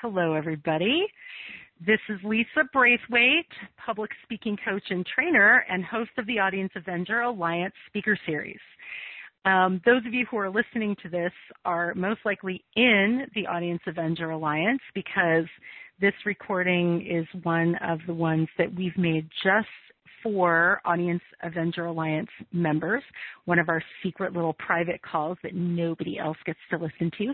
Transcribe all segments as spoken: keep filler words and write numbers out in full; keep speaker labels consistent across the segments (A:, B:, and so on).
A: Hello, everybody. This is Lisa Braithwaite, public speaking coach and trainer and host of the Audience Avenger Alliance Speaker Series. Um, those of you who are listening to this are most likely in the Audience Avenger Alliance because this recording is one of the ones that we've made just for Audience Avenger Alliance members, one of our secret little private calls that nobody else gets to listen to.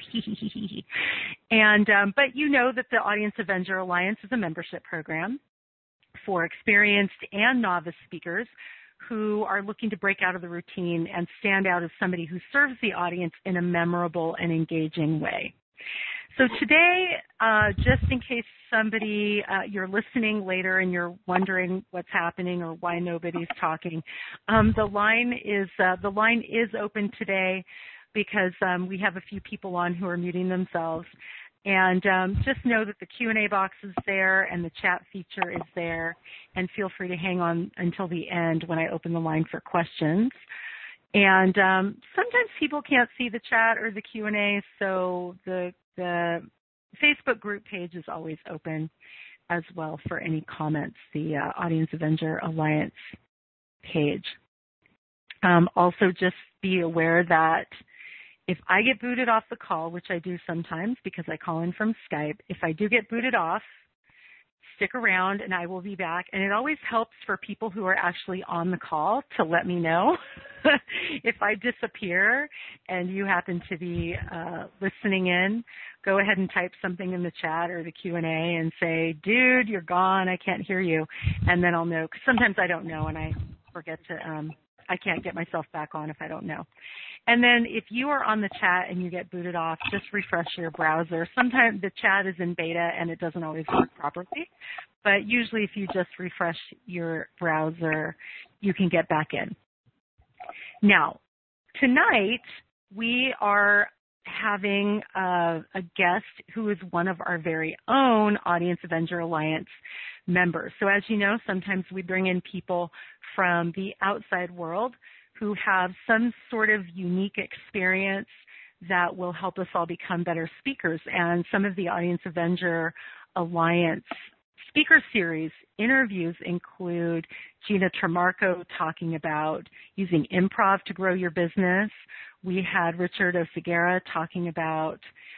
A: and um, But you know that the Audience Avenger Alliance is a membership program for experienced and novice speakers who are looking to break out of the routine and stand out as somebody who serves the audience in a memorable and engaging way. So today, uh, just in case somebody, uh, you're listening later and you're wondering what's happening or why nobody's talking, um, the line is uh, the line is open today because um, we have a few people on who are muting themselves. And um, just know that the Q and A box is there and the chat feature is there, and feel free to hang on until the end when I open the line for questions. And um, sometimes people can't see the chat or the Q and A, so the the Facebook group page is always open as well for any comments, the uh, Audience Avenger Alliance page. Um, also, just be aware that if I get booted off the call, which I do sometimes because I call in from Skype, if I do get booted off, stick around and I will be back. And it always helps for people who are actually on the call to let me know if I disappear and you happen to be uh, listening in. Go ahead and type something in the chat or the Q and A and say, dude, you're gone, I can't hear you. And then I'll know, because sometimes I don't know and I forget to, um, I can't get myself back on if I don't know. And then if you are on the chat and you get booted off, just refresh your browser. Sometimes the chat is in beta and it doesn't always work properly, but usually if you just refresh your browser, you can get back in. Now, tonight we are having a, a guest who is one of our very own Audience Avenger Alliance members. So as you know, sometimes we bring in people from the outside world who have some sort of unique experience that will help us all become better speakers. And some of the Audience Avenger Alliance speaker series interviews include Gina Tremarco talking about using improv to grow your business. We had Richard Oseguera talking about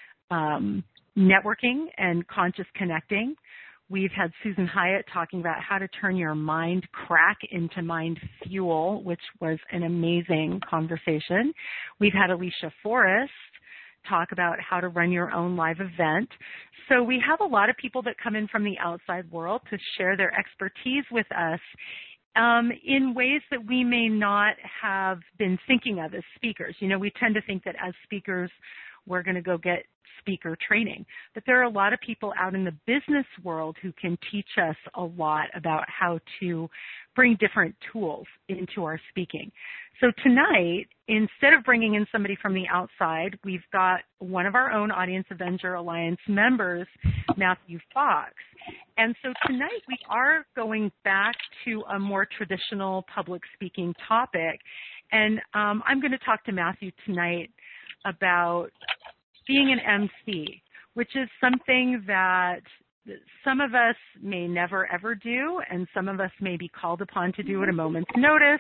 A: um, networking and conscious connecting. We've had Susan Hyatt talking about how to turn your mind crack into mind fuel, which was an amazing conversation. We've had Alicia Forrest talk about how to run your own live event. So we have a lot of people that come in from the outside world to share their expertise with us um, in ways that we may not have been thinking of as speakers. You know, we tend to think that as speakers, we're going to go get speaker training. But there are a lot of people out in the business world who can teach us a lot about how to bring different tools into our speaking. So tonight, instead of bringing in somebody from the outside, we've got one of our own Audience Avenger Alliance members, Matthew Fox. And so tonight we are going back to a more traditional public speaking topic. And um, I'm going to talk to Matthew tonight about being an M C, which is something that some of us may never ever do, and some of us may be called upon to do at a moment's notice.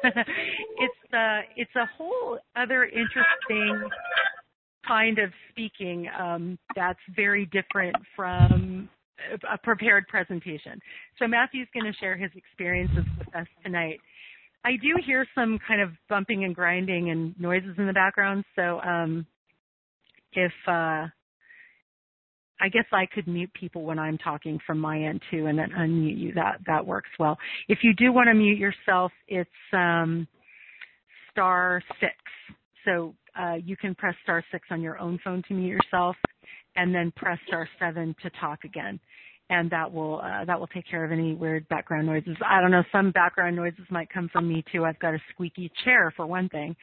A: it's uh, it's a whole other interesting kind of speaking um, that's very different from a prepared presentation. So Matthew's going to share his experiences with us tonight. I do hear some kind of bumping and grinding and noises in the background, so um, if uh, I guess I could mute people when I'm talking from my end too, and then unmute you. That that works well. If you do want to mute yourself, it's um, star six. So uh, you can press star six on your own phone to mute yourself, and then press star seven to talk again. And that will uh, that will take care of any weird background noises. I don't know, some background noises might come from me too. I've got a squeaky chair for one thing.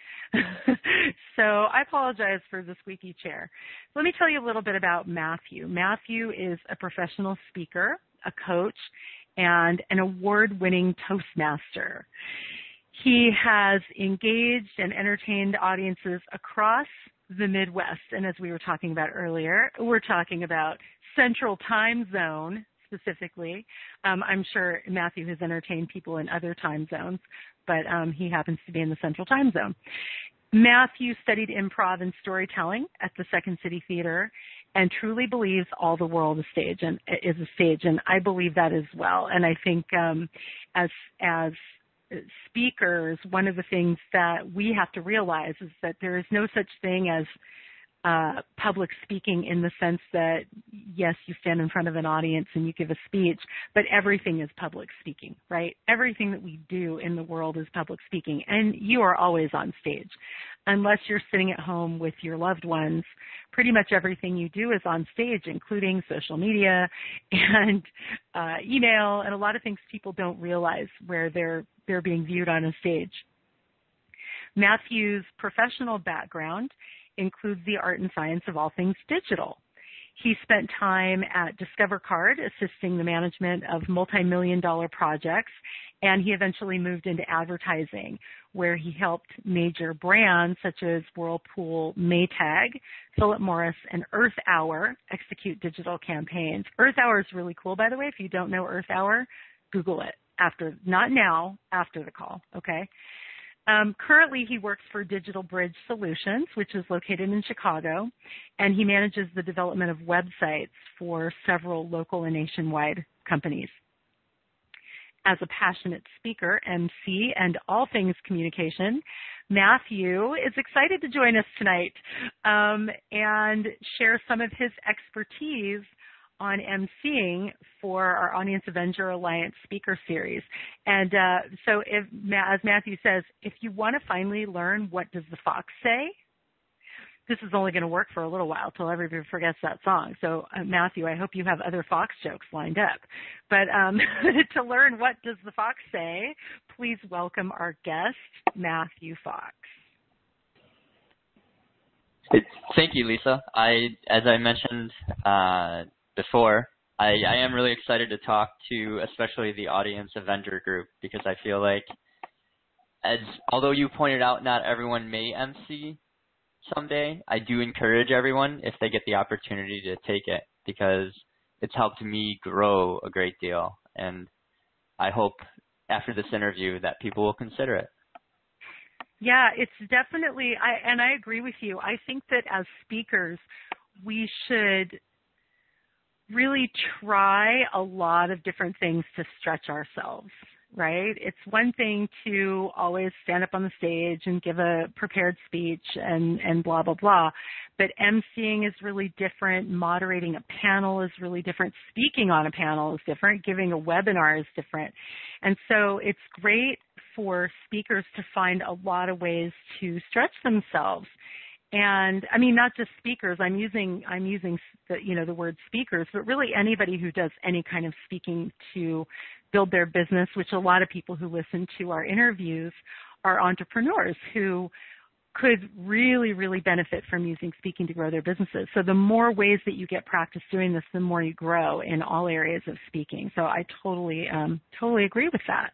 A: So I apologize for the squeaky chair. Let me tell you a little bit about Matthew. Matthew is a professional speaker, a coach, and an award-winning Toastmaster. He has engaged and entertained audiences across the Midwest. And as we were talking about earlier, we're talking about Central Time Zone specifically. Um, I'm sure Matthew has entertained people in other time zones, but um, he happens to be in the Central Time Zone. Matthew studied improv and storytelling at the Second City Theater and truly believes all the world is stage and is a stage, and I believe that as well. And I think um, as as speakers, one of the things that we have to realize is that there is no such thing as uh, public speaking in the sense that, yes, you stand in front of an audience and you give a speech, but everything is public speaking, right? Everything that we do in the world is public speaking, and you are always on stage. Unless you're sitting at home with your loved ones, pretty much everything you do is on stage, including social media and uh, email and a lot of things people don't realize where they're they're being viewed on a stage. Matthew's professional background includes the art and science of all things digital. He spent time at Discover Card assisting the management of multi-million dollar projects, and he eventually moved into advertising, where he helped major brands such as Whirlpool, Maytag, Philip Morris, and Earth Hour execute digital campaigns. Earth Hour is really cool, by the way. If you don't know Earth Hour, Google it after, not now, after the call, okay? Um, currently, he works for Digital Bridge Solutions, which is located in Chicago, and he manages the development of websites for several local and nationwide companies. As a passionate speaker, M C, and all things communication, Matthew is excited to join us tonight um, and share some of his expertise on emceeing for our Audience Avenger Alliance speaker series. And uh, so if, as Matthew says, if you want to finally learn what does the fox say, this is only going to work for a little while till everybody forgets that song. So uh, Matthew, I hope you have other fox jokes lined up. But um, to learn what does the fox say, please welcome our guest, Matthew Fox.
B: Thank you, Lisa. I, as I mentioned uh, before, I, I am really excited to talk to especially the Audience Avenger group, because I feel like, as although you pointed out not everyone may M C someday, I do encourage everyone, if they get the opportunity, to take it, because it's helped me grow a great deal. And I hope after this interview that people will consider it.
A: Yeah, it's definitely, I, and I agree with you. I think that as speakers, we should really try a lot of different things to stretch ourselves, right? It's one thing to always stand up on the stage and give a prepared speech and, and blah, blah, blah. But emceeing is really different. Moderating a panel is really different. Speaking on a panel is different. Giving a webinar is different. And so it's great for speakers to find a lot of ways to stretch themselves. And I mean, not just speakers. I'm using I'm using the, you know the word speakers, but really anybody who does any kind of speaking to build their business. Which a lot of people who listen to our interviews are entrepreneurs who could really, really benefit from using speaking to grow their businesses. So the more ways that you get practice doing this, the more you grow in all areas of speaking. So I totally um, totally agree with that.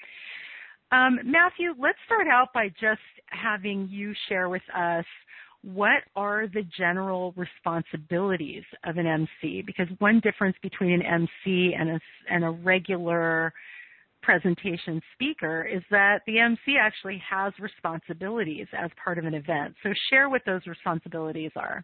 A: Um, Matthew, let's start out by just having you share with us what are the general responsibilities of an M C? Because one difference between an M C and a, and a regular presentation speaker is that the M C actually has responsibilities as part of an event. So share what those responsibilities are.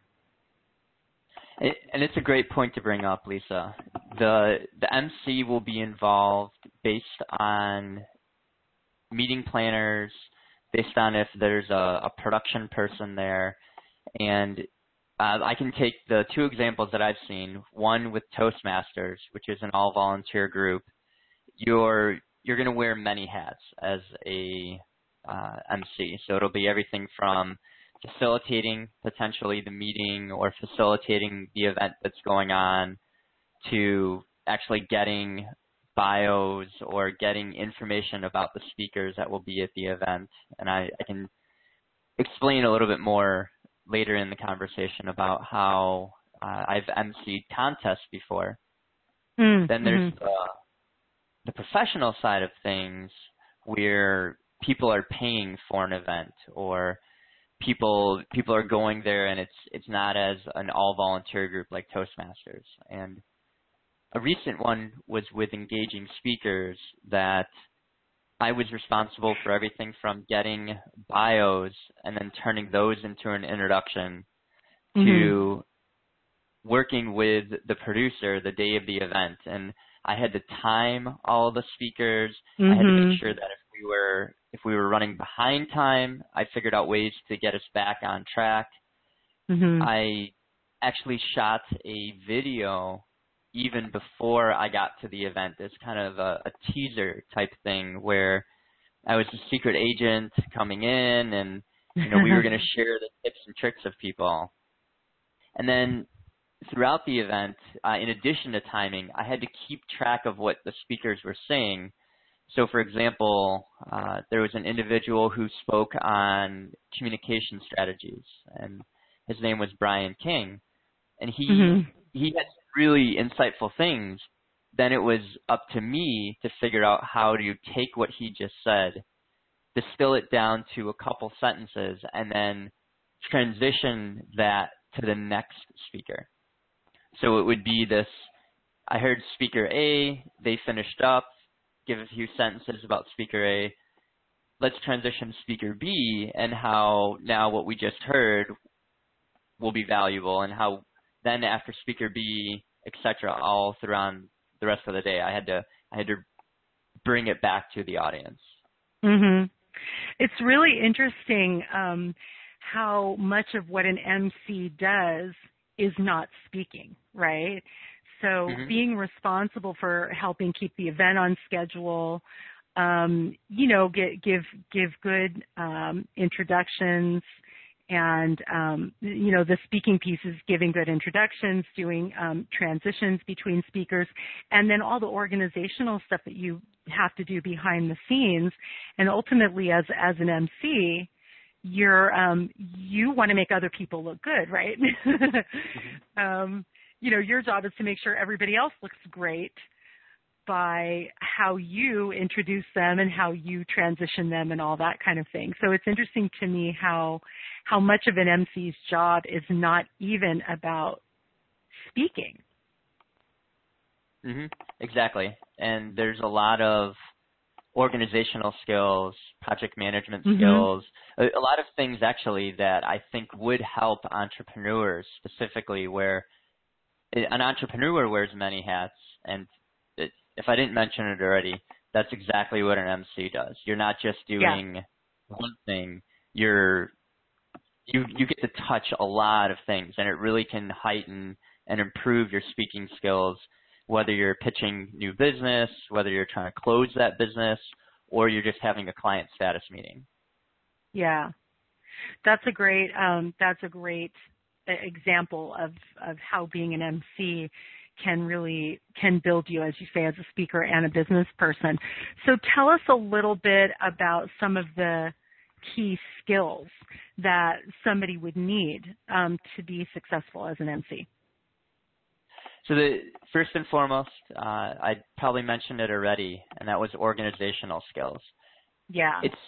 B: And it's a great point to bring up, Lisa. The, the M C will be involved based on meeting planners, based on if there's a, a production person there. And uh, I can take the two examples that I've seen, one with Toastmasters, which is an all-volunteer group. You're, you're going to wear many hats as a uh, M C. So it'll be everything from facilitating potentially the meeting or facilitating the event that's going on to actually getting bios or getting information about the speakers that will be at the event. And I, I can explain a little bit more later in the conversation about how uh, I've emceed contests before.
A: Mm,
B: then there's
A: mm-hmm.
B: the, the professional side of things where people are paying for an event, or people people are going there, and it's it's not as an all volunteer group like Toastmasters. And a recent one was with engaging speakers that I was responsible for everything from getting bios and then turning those into an introduction mm-hmm. to working with the producer the day of the event. And I had to time all the speakers. Mm-hmm. I had to make sure that if we were if we were running behind time, I figured out ways to get us back on track. Mm-hmm. I actually shot a video even before I got to the event. It's kind of a, a teaser type thing where I was a secret agent coming in, and you know we were going to share the tips and tricks of people. And then throughout the event, uh, in addition to timing, I had to keep track of what the speakers were saying. So, for example, uh, there was an individual who spoke on communication strategies, and his name was Brian King, and he mm-hmm. he had really insightful things. Then it was up to me to figure out how to take what he just said, distill it down to a couple sentences, and then transition that to the next speaker. So it would be this, I heard speaker A, they finished up, give a few sentences about speaker A. Let's transition to speaker B and how now what we just heard will be valuable, and how then after speaker B, et cetera, all throughout the rest of the day, I had to I had to bring it back to the audience.
A: Mm-hmm. It's really interesting um, how much of what an M C does is not speaking, right? So mm-hmm. being responsible for helping keep the event on schedule, um, you know, get, give give good um, introductions, and um, you know, the speaking piece is giving good introductions, doing um, transitions between speakers, and then all the organizational stuff that you have to do behind the scenes. And ultimately, as as an M C, you're um, you want to make other people look good, right? mm-hmm. um, you know, your job is to make sure everybody else looks great by how you introduce them and how you transition them and all that kind of thing. So it's interesting to me how how much of an M C's job is not even about speaking.
B: Mm-hmm. Exactly. And there's a lot of organizational skills, project management mm-hmm. skills, a, a lot of things actually that I think would help entrepreneurs specifically, where an entrepreneur wears many hats. And it, if I didn't mention it already, that's exactly what an M C does. You're not just doing yeah. one thing. You're you you get to touch a lot of things, and it really can heighten and improve your speaking skills, whether you're pitching new business, whether you're trying to close that business, or you're just having a client status meeting.
A: Yeah, that's a great um, that's a great example of, of how being an M C can really can build you, as you say, as a speaker and a business person. So tell us a little bit about some of the key skills that somebody would need um, to be successful as an M C.
B: So the first and foremost, uh, I probably mentioned it already, and that was organizational skills.
A: Yeah.
B: It's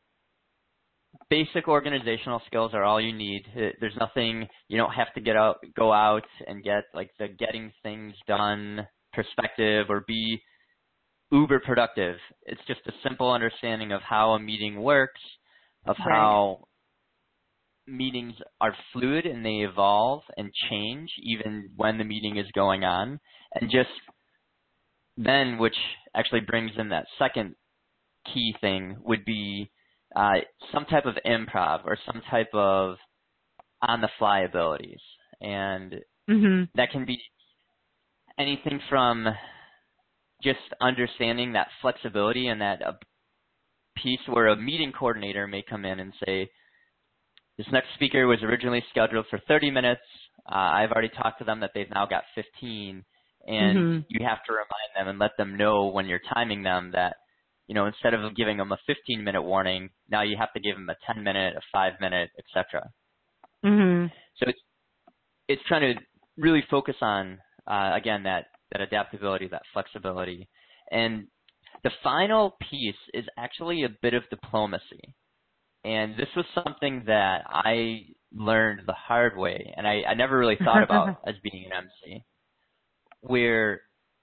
B: basic organizational skills are all you need. There's nothing, you don't have to get out, go out and get like the getting things done perspective or be uber productive. It's just a simple understanding of how a meeting works, of right. how meetings are fluid and they evolve and change even when the meeting is going on. And just then, which actually brings in that second key thing, would be uh, some type of improv or some type of on-the-fly abilities. And mm-hmm. that can be anything from just understanding that flexibility and that uh, piece where a meeting coordinator may come in and say, this next speaker was originally scheduled for thirty minutes. Uh, I've already talked to them that they've now got fifteen, and mm-hmm. you have to remind them and let them know when you're timing them that, you know, instead of giving them a fifteen-minute warning, now you have to give them a ten-minute, a five-minute, et cetera. Mm-hmm. So it's it's trying to really focus on uh, again that that adaptability, that flexibility, and the final piece is actually a bit of diplomacy. And this was something that I learned the hard way, and I, I never really thought about as being an M C, where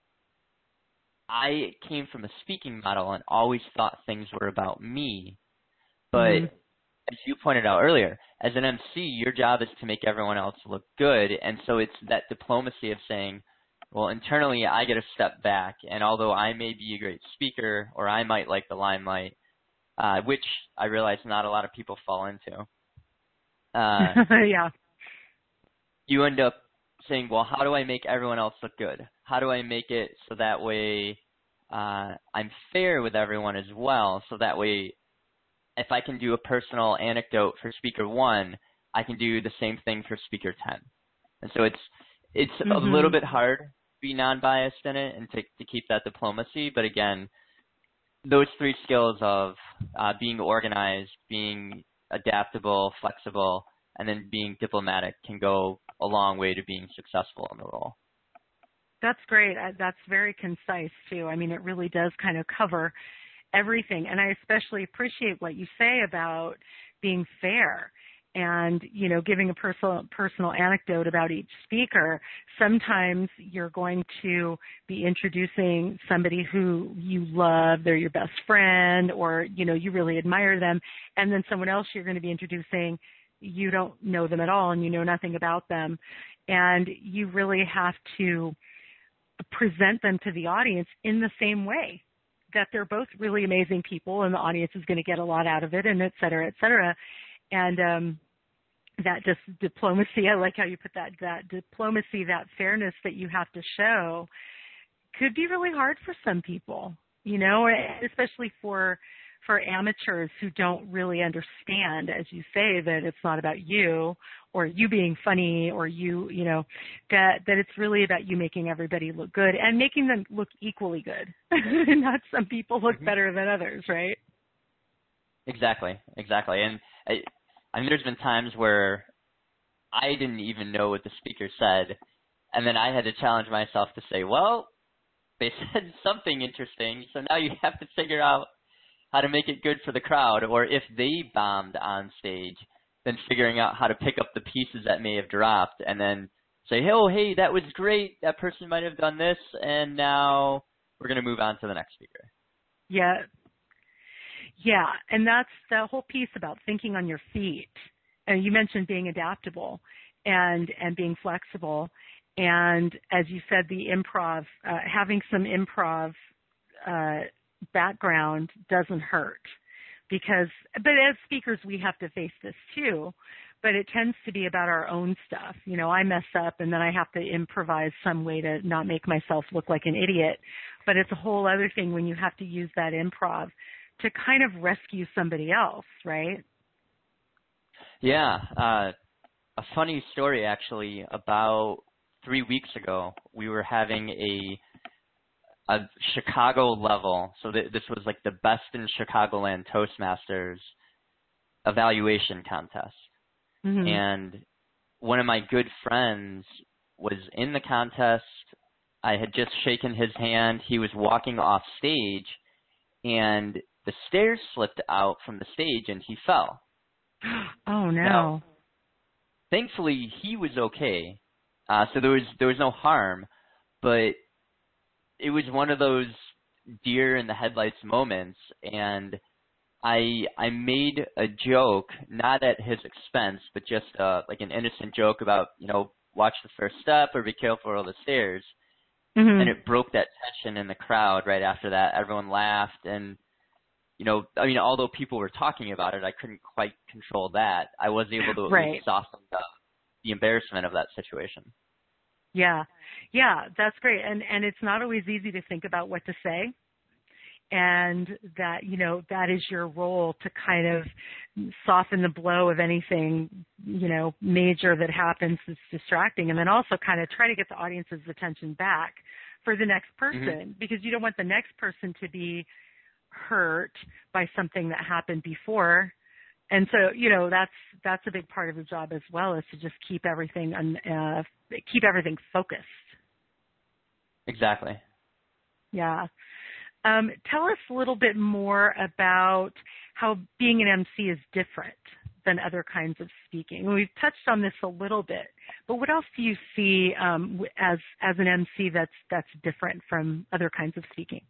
B: I came from a speaking model and always thought things were about me. But mm-hmm. as you pointed out earlier, as an M C, your job is to make everyone else look good. And so it's that diplomacy of saying, well, internally, I get to step back. And although I may be a great speaker, or I might like the limelight, uh, which I realize not a lot of people fall into, uh,
A: yeah.
B: you end up saying, well, how do I make everyone else look good? How do I make it so that way uh, I'm fair with everyone as well, so that way if I can do a personal anecdote for speaker one, I can do the same thing for speaker ten. And so it's it's mm-hmm. a little bit hard to be non-biased in it and to, to keep that diplomacy. But again, those three skills of uh, being organized, being adaptable, flexible, and then being diplomatic can go a long way to being successful in the role.
A: That's great. That's very concise, too. I mean, it really does kind of cover everything. And I especially appreciate what you say about being fair and, you know, giving a personal personal anecdote about each speaker. Sometimes you're going to be introducing somebody who you love, they're your best friend, or, you know, you really admire them, and then someone else you're going to be introducing, you don't know them at all and you know nothing about them. And you really have to present them to the audience in the same way, that they're both really amazing people and the audience is going to get a lot out of it, and et cetera, et cetera. And um, that just diplomacy, I like how you put that, that diplomacy, that fairness that you have to show could be really hard for some people, you know, especially for for amateurs who don't really understand, as you say, that it's not about you or you being funny or you, you know, that, that it's really about you making everybody look good and making them look equally good. Not some people look mm-hmm. better than others, right?
B: Exactly, exactly. And I, I mean, there's been times where I didn't even know what the speaker said, and then I had to challenge myself to say, well, they said something interesting, so now you have to figure out how to make it good for the crowd, or if they bombed on stage, then figuring out how to pick up the pieces that may have dropped and then say, oh, hey, that was great. That person might have done this, and now we're going to move on to the next speaker.
A: Yeah. Yeah, and that's the whole piece about thinking on your feet. And you mentioned being adaptable and, and being flexible. And as you said, the improv, uh, having some improv uh background doesn't hurt, because, but as speakers, we have to face this too, but it tends to be about our own stuff. You know, I mess up and then I have to improvise some way to not make myself look like an idiot, but it's a whole other thing when you have to use that improv to kind of rescue somebody else, right?
B: Yeah. Uh, a funny story, actually. About three weeks ago, we were having a a Chicago level, so th- this was like the best in Chicagoland Toastmasters evaluation contest. Mm-hmm. And one of my good friends was in the contest. I had just shaken his hand. He was walking off stage, and the stairs slipped out from the stage, and he fell.
A: Oh, no.
B: Now, thankfully, he was okay, uh, so there was there was no harm, but it was one of those deer in the headlights moments, and I I made a joke, not at his expense, but just uh, like an innocent joke about, you know, watch the first step or be careful of the stairs, mm-hmm. and it broke that tension in the crowd right after that. Everyone laughed, and, you know, I mean, although people were talking about it, I couldn't quite control that. I was able to at
A: right.
B: least soften the, the embarrassment of that situation.
A: Yeah, yeah, that's great. And and it's not always easy to think about what to say, and that, you know, that is your role to kind of soften the blow of anything, you know, major that happens that's distracting, and then also kind of try to get the audience's attention back for the next person, mm-hmm. because you don't want the next person to be hurt by something that happened before. And so, you know, that's that's a big part of your job as well, is to just keep everything uh, keep everything focused.
B: Exactly.
A: Yeah. Um, tell us a little bit more about how being an M C is different than other kinds of speaking. And we've touched on this a little bit, but what else do you see um, as as an M C that's that's different from other kinds of speaking?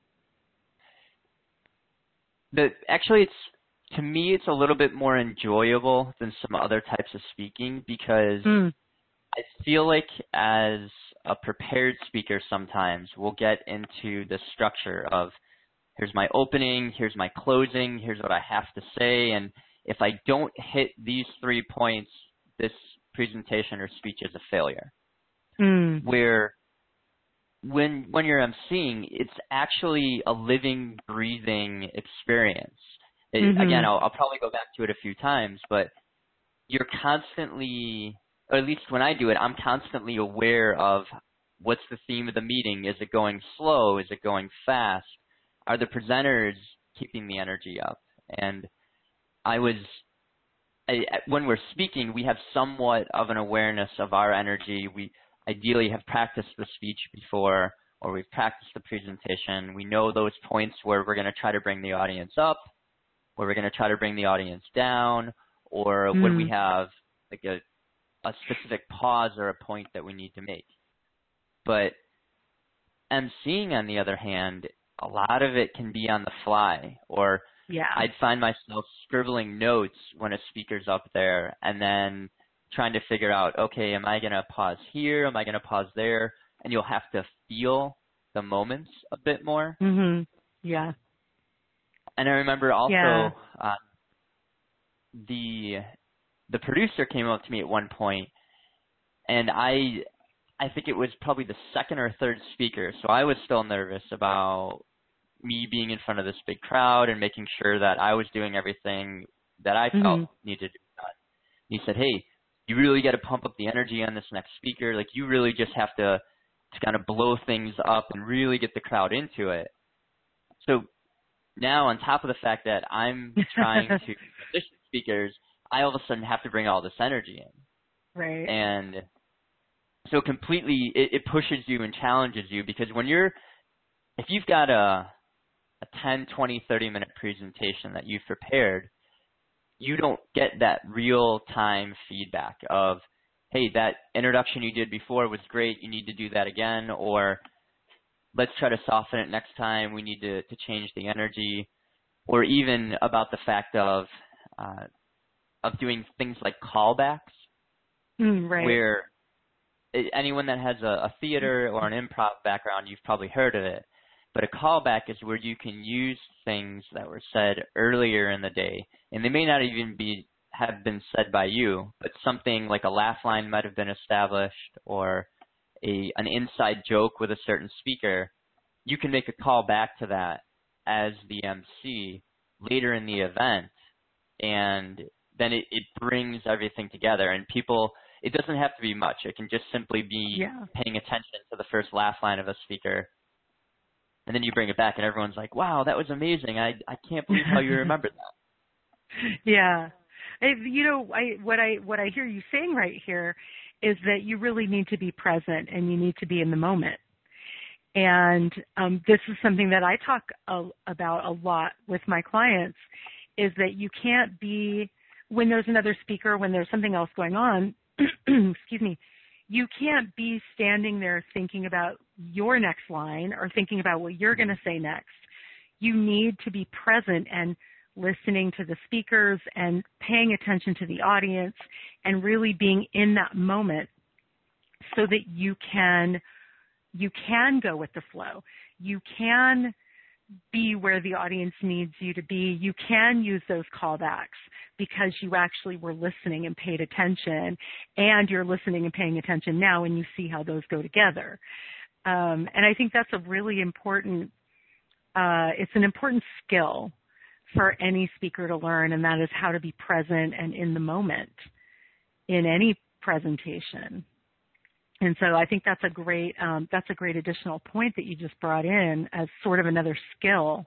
B: The, actually, it's to me, it's a little bit more enjoyable than some other types of speaking because mm. I feel like as a prepared speaker sometimes we'll get into the structure of here's my opening, here's my closing, here's what I have to say, and if I don't hit these three points, this presentation or speech is a failure. Mm. Where when when you're emceeing, it's actually a living, breathing experience. It, mm-hmm. Again, I'll, I'll probably go back to it a few times, but you're constantly, or at least when I do it, I'm constantly aware of what's the theme of the meeting. Is it going slow? Is it going fast? Are the presenters keeping the energy up? And I was, I, when we're speaking, we have somewhat of an awareness of our energy. We ideally have practiced the speech before, or we've practiced the presentation. We know those points where we're going to try to bring the audience up, where we're going to try to bring the audience down, or mm. when we have like a, a specific pause or a point that we need to make. But emceeing, on the other hand, a lot of it can be on the fly, or yeah. I'd find myself scribbling notes when a speaker's up there and then trying to figure out, okay, am I going to pause here? Am I going to pause there? And you'll have to feel the moments a bit more.
A: Mm-hmm. Yeah.
B: And I remember also yeah. uh, the the producer came up to me at one point, and I I think it was probably the second or third speaker, so I was still nervous about me being in front of this big crowd and making sure that I was doing everything that I felt mm-hmm. needed to be done. He said, hey, you really got to pump up the energy on this next speaker. Like, you really just have to, to kind of blow things up and really get the crowd into it. So now, on top of the fact that I'm trying to transition speakers, I all of a sudden have to bring all this energy in.
A: Right.
B: And so completely it, it pushes you and challenges you, because when you're, if you've got a, a ten, twenty, thirty minute presentation that you've prepared, you don't get that real-time feedback of, hey, that introduction you did before was great, you need to do that again, or let's try to soften it next time, we need to, to change the energy, or even about the fact of uh, of doing things like callbacks,
A: mm, right.
B: where anyone that has a, a theater or an improv background, you've probably heard of it. But a callback is where you can use things that were said earlier in the day, and they may not even be have been said by you, but something like a laugh line might have been established, or a an inside joke with a certain speaker. You can make a call back to that as the M C later in the event, and then it, it brings everything together. And people, it doesn't have to be much. It can just simply be
A: yeah.
B: paying attention to the first laugh line of a speaker. And then you bring it back, and everyone's like, wow, that was amazing. I I can't believe how you remembered that.
A: Yeah. I, you know, I what I what I hear you saying right here is that you really need to be present, and you need to be in the moment. And um, this is something that I talk a, about a lot with my clients, is that you can't be, when there's another speaker, when there's something else going on, excuse me, you can't be standing there thinking about your next line or thinking about what you're going to say next. You need to be present and listening to the speakers and paying attention to the audience and really being in that moment so that you can you can go with the flow. You can be where the audience needs you to be. You can use those callbacks because you actually were listening and paid attention, and you're listening and paying attention now, and you see how those go together. Um, and I think that's a really important, uh, it's an important skill for any speaker to learn, and that is how to be present and in the moment in any presentation. And so I think that's a great um, that's a great additional point that you just brought in as sort of another skill.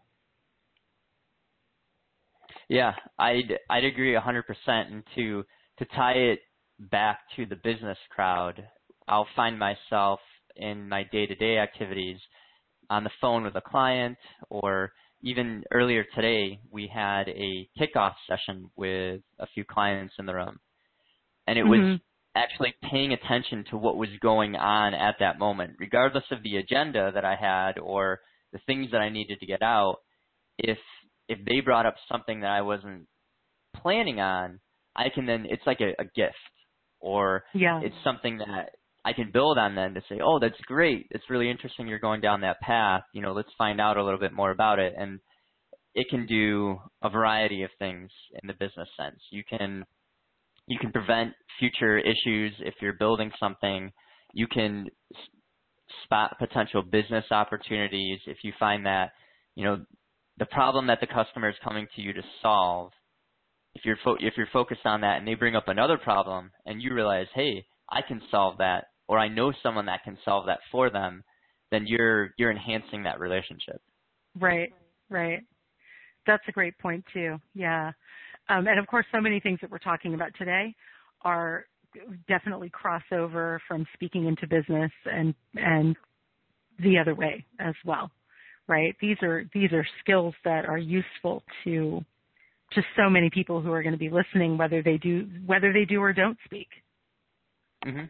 B: Yeah, I'd I'd agree one hundred percent. And to to tie it back to the business crowd, I'll find myself in my day-to-day activities on the phone with a client, or even earlier today, we had a kickoff session with a few clients in the room. And it
A: mm-hmm.
B: was actually paying attention to what was going on at that moment, regardless of the agenda that I had or the things that I needed to get out. If if they brought up something that I wasn't planning on, I can then, it's like a, a gift, or
A: yeah.
B: it's something that I can build on then to say, oh, that's great. It's really interesting you're going down that path. You know, let's find out a little bit more about it. And it can do a variety of things in the business sense. You can you can prevent future issues if you're building something. You can spot potential business opportunities if you find that, you know, the problem that the customer is coming to you to solve, if you're fo- if you're focused on that and they bring up another problem and you realize, hey, I can solve that, or I know someone that can solve that for them, then you're you're enhancing that relationship.
A: Right, right. That's a great point too. Yeah. Um, and of course, so many things that we're talking about today are definitely crossover from speaking into business and and the other way as well, right? These are these are skills that are useful to to so many people who are going to be listening, whether they do whether they do or don't speak.
B: Mm-hmm.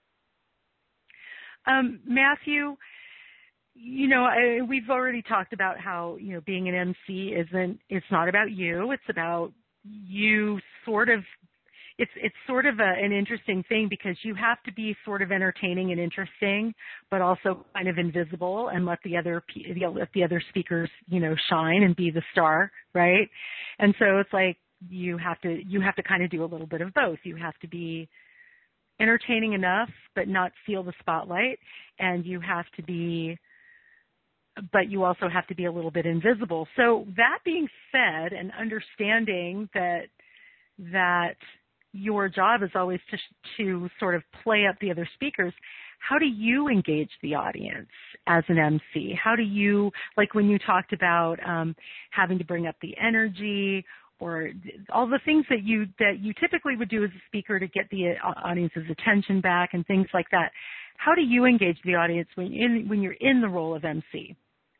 A: Um, Matthew, you know, I, we've already talked about how, you know, being an M C isn't, it's not about you. It's about you sort of, it's it's sort of a, an interesting thing because you have to be sort of entertaining and interesting, but also kind of invisible and let the other, let the other speakers, you know, shine and be the star, right? And so it's like you have to, you have to kind of do a little bit of both. You have to be entertaining enough, but not steal the spotlight, and you have to be, but you also have to be a little bit invisible. So that being said, and understanding that that your job is always to to sort of play up the other speakers, how do you engage the audience as an M C? How do you, like when you talked about um, having to bring up the energy, or all the things that you that you typically would do as a speaker to get the audience's attention back and things like that? How do you engage the audience when in when you're in the role of M C?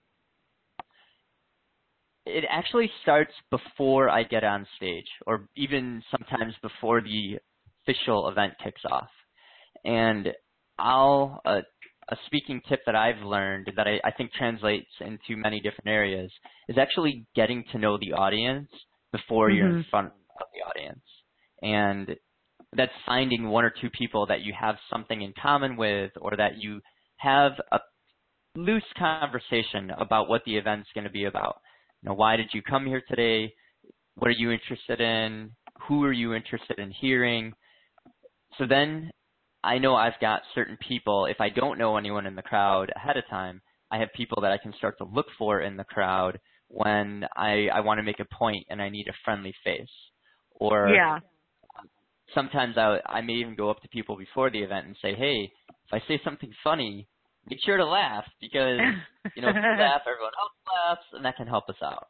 B: It actually starts before I get on stage, or even sometimes before the official event kicks off. And I'll uh, a speaking tip that I've learned that I, I think translates into many different areas is actually getting to know the audience before mm-hmm. you're in front of the audience. And that's finding one or two people that you have something in common with, or that you have a loose conversation about what the event's going to be about. You know, why did you come here today? What are you interested in? Who are you interested in hearing? So then I know I've got certain people. If I don't know anyone in the crowd ahead of time, I have people that I can start to look for in the crowd when I, I want to make a point and I need a friendly face. Or
A: yeah.
B: sometimes I, I may even go up to people before the event and say, hey, if I say something funny, make sure to laugh, because, you know, if you laugh, everyone else laughs, and that can help us out.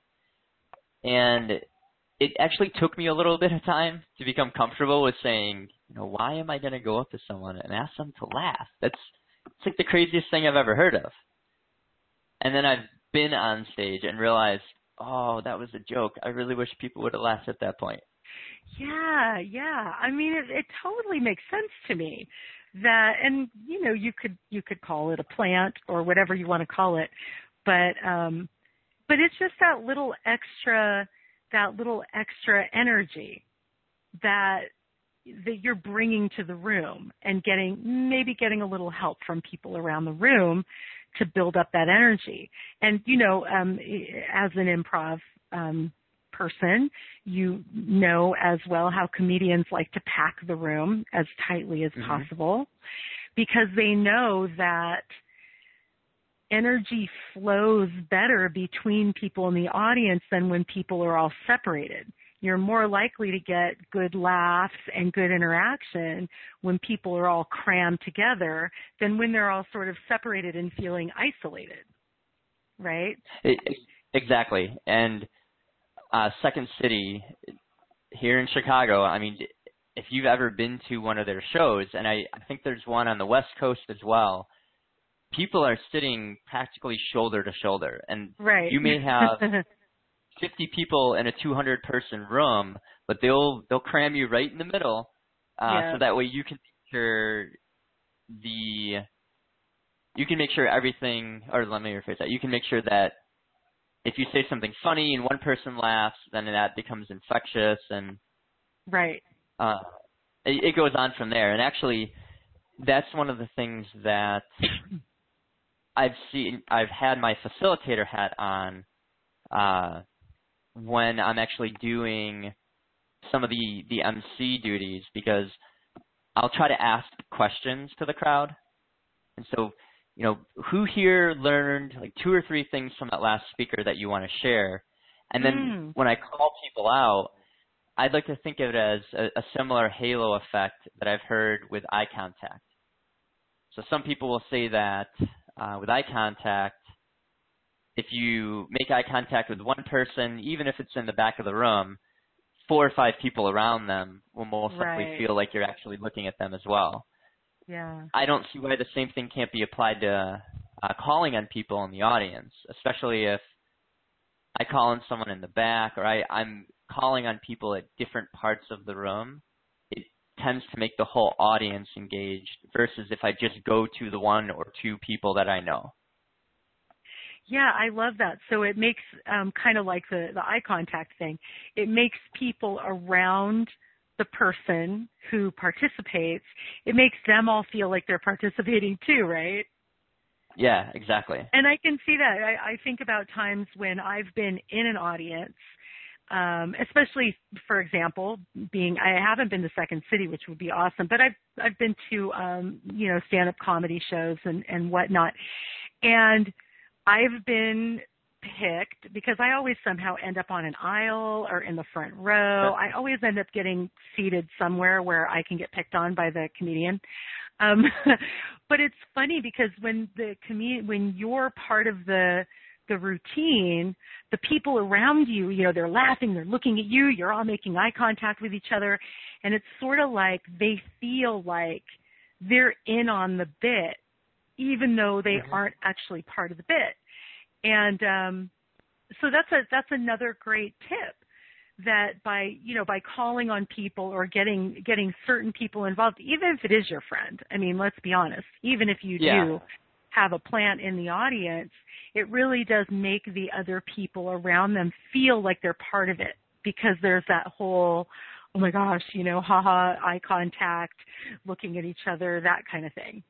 B: And it actually took me a little bit of time to become comfortable with saying, you know, why am I going to go up to someone and ask them to laugh? That's it's like the craziest thing I've ever heard of. And then I've been on stage and realized, oh, that was a joke. I really wish people would have laughed at that point.
A: Yeah, yeah. I mean, it, it totally makes sense to me. That, and you know, you could you could call it a plant or whatever you want to call it, but um, but it's just that little extra, that little extra energy that that you're bringing to the room, and getting maybe getting a little help from people around the room to build up that energy. And you know, um, as an improv um, person, you know as well how comedians like to pack the room as tightly as mm-hmm. possible, because they know that energy flows better between people in the audience than when people are all separated. You're more likely to get good laughs and good interaction when people are all crammed together than when they're all sort of separated and feeling isolated, right?
B: It, exactly. And Uh, Second City here in Chicago, I mean, if you've ever been to one of their shows, and I, I think there's one on the West Coast as well, people are sitting practically shoulder to shoulder, and
A: right.
B: you may have fifty people in a two hundred person room, but they'll they'll cram you right in the middle, uh,
A: yeah.
B: so that way you can make sure the you can make sure everything, or let me rephrase that. You can make sure that if you say something funny and one person laughs, then that becomes infectious, and
A: right.
B: Uh, it, it goes on from there. And actually, that's one of the things that I've seen. I've had my facilitator hat on uh, when I'm actually doing some of the the M C duties, because I'll try to ask questions to the crowd. And so, you know, who here learned like two or three things from that last speaker that you want to share? And then
A: mm.
B: when I call people out, I'd like to think of it as a, a similar halo effect that I've heard with eye contact. So some people will say that uh, with eye contact, if you make eye contact with one person, even if it's in the back of the room, four or five people around them will most
A: right.
B: likely feel like you're actually looking at them as well.
A: Yeah.
B: I don't see why the same thing can't be applied to uh, calling on people in the audience, especially if I call on someone in the back, or I, I'm calling on people at different parts of the room. It tends to make the whole audience engaged versus if I just go to the one or two people that I know.
A: Yeah, I love that. So it makes um, kind of like the, the eye contact thing. It makes people around the person who participates, it makes them all feel like they're participating too, right?
B: Yeah, exactly.
A: And I can see that. I, I think about times when I've been in an audience, um, especially, for example, being I haven't been to Second City, which would be awesome, but I've I've been to um, you know stand-up comedy shows and and whatnot, and I've been picked because I always somehow end up on an aisle or in the front row. I always end up getting seated somewhere where I can get picked on by the comedian. Um, but it's funny because when the com- when you're part of the the routine, the people around you, you know, they're laughing, they're looking at you, you're all making eye contact with each other, and it's sort of like they feel like they're in on the bit, even though they mm-hmm. aren't actually part of the bit. And um, so that's a that's another great tip, that by you know by calling on people or getting getting certain people involved, even if it is your friend. I mean, let's be honest. Even if you
B: yeah.
A: do have a plant in the audience, it really does make the other people around them feel like they're part of it, because there's that whole, oh my gosh, you know, haha, eye contact, looking at each other, that kind of thing.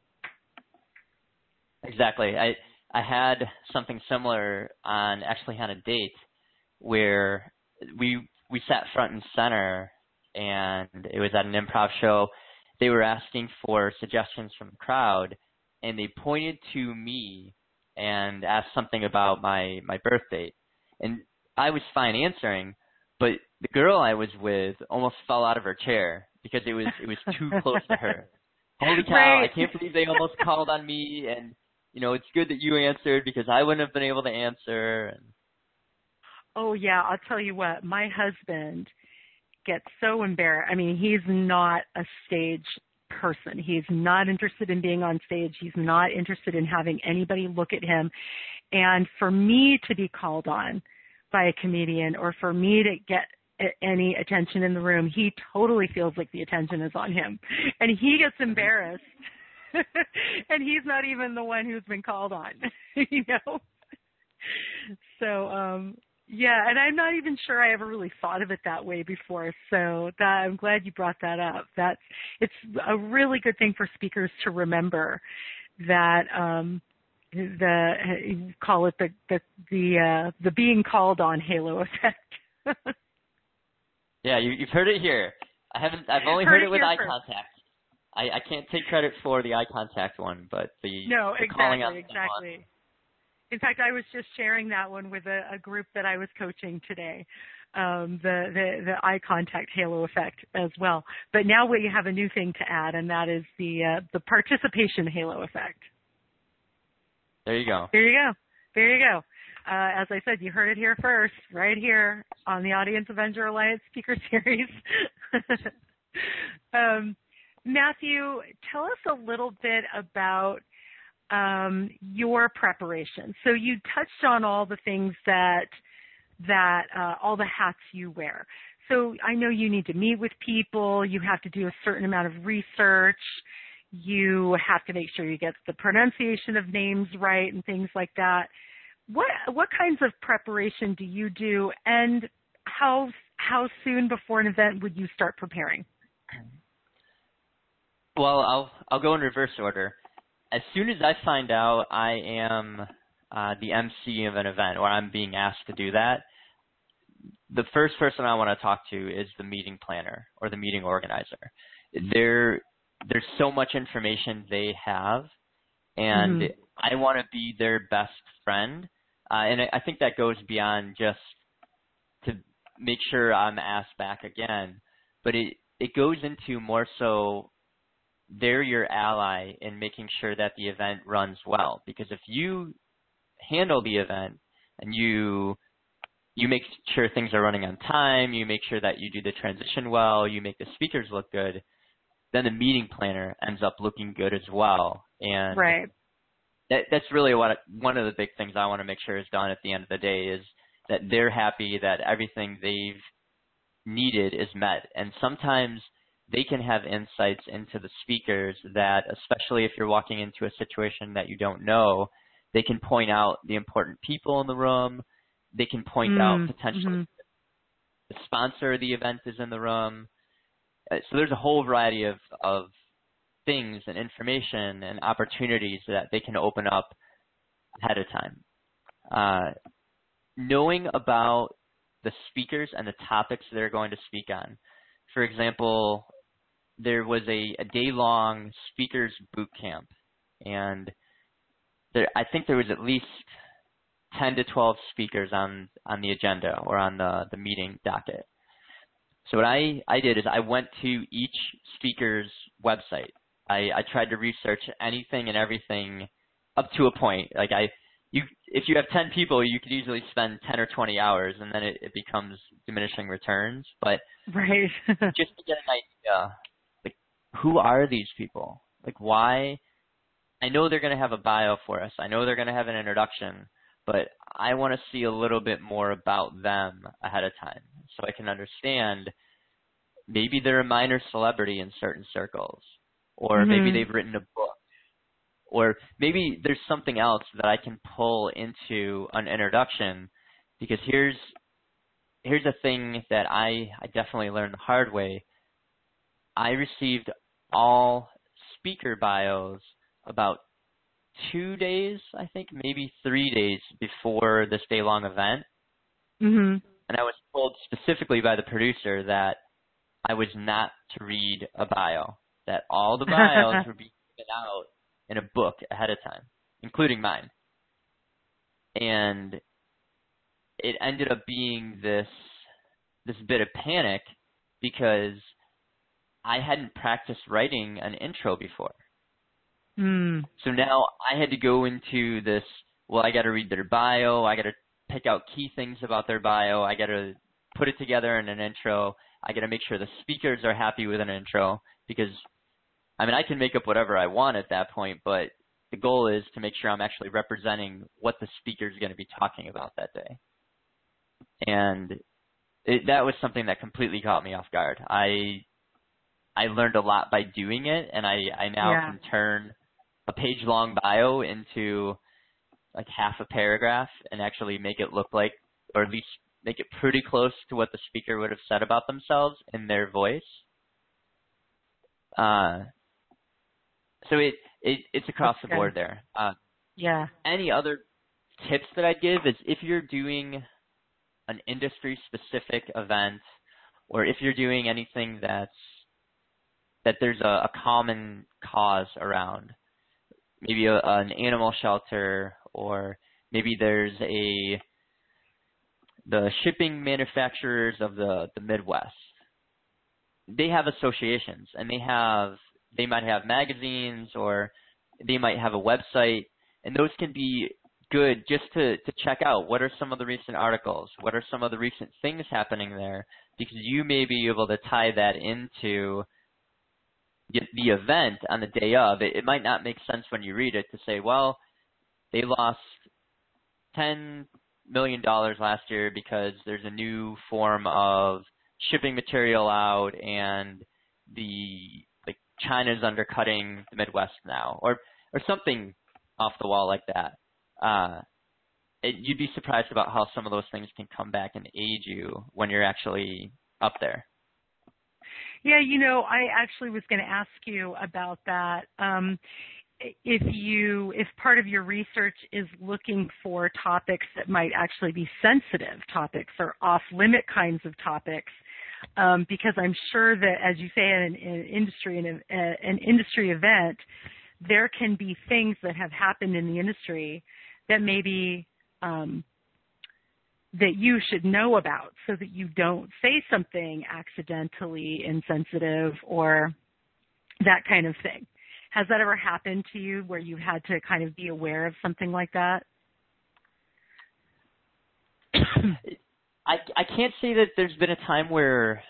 B: Exactly. I I had something similar on actually on a date where we we sat front and center, and it was at an improv show. They were asking for suggestions from the crowd, and they pointed to me and asked something about my my birth date. And I was fine answering, but the girl I was with almost fell out of her chair because it was it was too close to her. Holy cow,
A: right.
B: I can't believe they almost called on me, and you know, it's good that you answered because I wouldn't have been able to answer. And
A: oh, yeah, I'll tell you what, my husband gets so embarrassed. I mean, he's not a stage person. He's not interested in being on stage. He's not interested in having anybody look at him. And for me to be called on by a comedian, or for me to get any attention in the room, he totally feels like the attention is on him. And he gets embarrassed. And he's not even the one who's been called on, you know? So, um, yeah, and I'm not even sure I ever really thought of it that way before. So that, I'm glad you brought that up. That's, it's a really good thing for speakers to remember, that, um, the, call it the, the, the, uh, the being called on halo effect.
B: Yeah, you, you've heard it here. I haven't, I've only heard, heard it, it with eye first. contact. I, I can't take credit for the eye contact one, but the,
A: no,
B: the
A: exactly,
B: calling out
A: exactly.
B: one.
A: In fact, I was just sharing that one with a, a group that I was coaching today, um, the, the, the eye contact halo effect as well. But now we have a new thing to add, and that is the uh, the participation halo effect.
B: There you go.
A: There you go. There you go. Uh, as I said, you heard it here first, right here on the Audience Avenger Alliance Speaker Series. um, Matthew, tell us a little bit about um, your preparation. So you touched on all the things that that uh, all the hats you wear. So I know you need to meet with people. You have to do a certain amount of research. You have to make sure you get the pronunciation of names right and things like that. What what kinds of preparation do you do, and how how soon before an event would you start preparing?
B: Well, I'll I'll go in reverse order. As soon as I find out I am uh, the M C of an event, or I'm being asked to do that, the first person I want to talk to is the meeting planner or the meeting organizer. There, there's so much information they have, and mm-hmm. I want to be their best friend. Uh, and I think that goes beyond just to make sure I'm asked back again, but it, it goes into more so they're your ally in making sure that the event runs well. Because if you handle the event and you you make sure things are running on time, you make sure that you do the transition well, you make the speakers look good, then the meeting planner ends up looking good as well. And
A: right.
B: That, that's really what one of the big things I want to make sure is done at the end of the day is that they're happy that everything they've needed is met. And sometimes they can have insights into the speakers that, especially if you're walking into a situation that you don't know, they can point out the important people in the room. They can point mm, out potentially mm-hmm. the sponsor of the event is in the room. So there's a whole variety of, of things and information and opportunities that they can open up ahead of time. Uh, knowing about the speakers and the topics they're going to speak on. For example, there was a, a day-long speakers boot camp, and there, I think there was at least ten to twelve speakers on, on the agenda or on the, the meeting docket. So what I, I did is I went to each speaker's website. I, I tried to research anything and everything up to a point. Like I, you, if you have ten people, you could easily spend ten or twenty hours, and then it, it becomes diminishing returns. But
A: right.
B: just to get an idea, like who are these people? Like why? I know they're going to have a bio for us. I know they're going to have an introduction, but I want to see a little bit more about them ahead of time, so I can understand. Maybe they're a minor celebrity in certain circles. Or mm-hmm. maybe they've written a book. Or maybe there's something else that I can pull into an introduction, because here's here's a thing that I, I definitely learned the hard way. I received all speaker bios about two days, I think, maybe three days before this day-long event.
A: Mm-hmm.
B: And I was told specifically by the producer that I was not to read a bio. That all the bios would be given out in a book ahead of time, including mine. And it ended up being this this bit of panic because I hadn't practiced writing an intro before.
A: Mm.
B: So now I had to go into this, well, I got to read their bio, I got to pick out key things about their bio, I got to put it together in an intro, I got to make sure the speakers are happy with an intro, because I mean, I can make up whatever I want at that point, but the goal is to make sure I'm actually representing what the speaker is going to be talking about that day. And it, that was something that completely caught me off guard. I I learned a lot by doing it, and I, I now
A: yeah.
B: can turn a page-long bio into like half a paragraph and actually make it look like, or at least make it pretty close to what the speaker would have said about themselves in their voice. Uh, so it, it it's across
A: That's
B: the board
A: good.
B: there. Uh,
A: yeah.
B: Any other tips that I'd give is if you're doing an industry-specific event, or if you're doing anything that's that there's a, a common cause around, maybe a, an animal shelter, or maybe there's a the shipping manufacturers of the, the Midwest. They have associations, and they have they might have magazines, or they might have a website, and those can be good just to, to check out what are some of the recent articles, what are some of the recent things happening there, because you may be able to tie that into the, the event on the day of, it, it might not make sense when you read it to say, well, they lost ten million dollars last year because there's a new form of shipping material out and the like China's undercutting the Midwest now, or or something off the wall like that. Uh, it, you'd be surprised about how some of those things can come back and aid you when you're actually up there.
A: Yeah, you know, I actually was going to ask you about that. Um, if you, if part of your research is looking for topics that might actually be sensitive topics or off-limit kinds of topics, um, because I'm sure that, as you say, in an, in an industry, in a, an industry event, there can be things that have happened in the industry that maybe um, that you should know about, so that you don't say something accidentally insensitive or that kind of thing. Has that ever happened to you where you had to kind of be aware of something like that?
B: I, I can't say that there's been a time where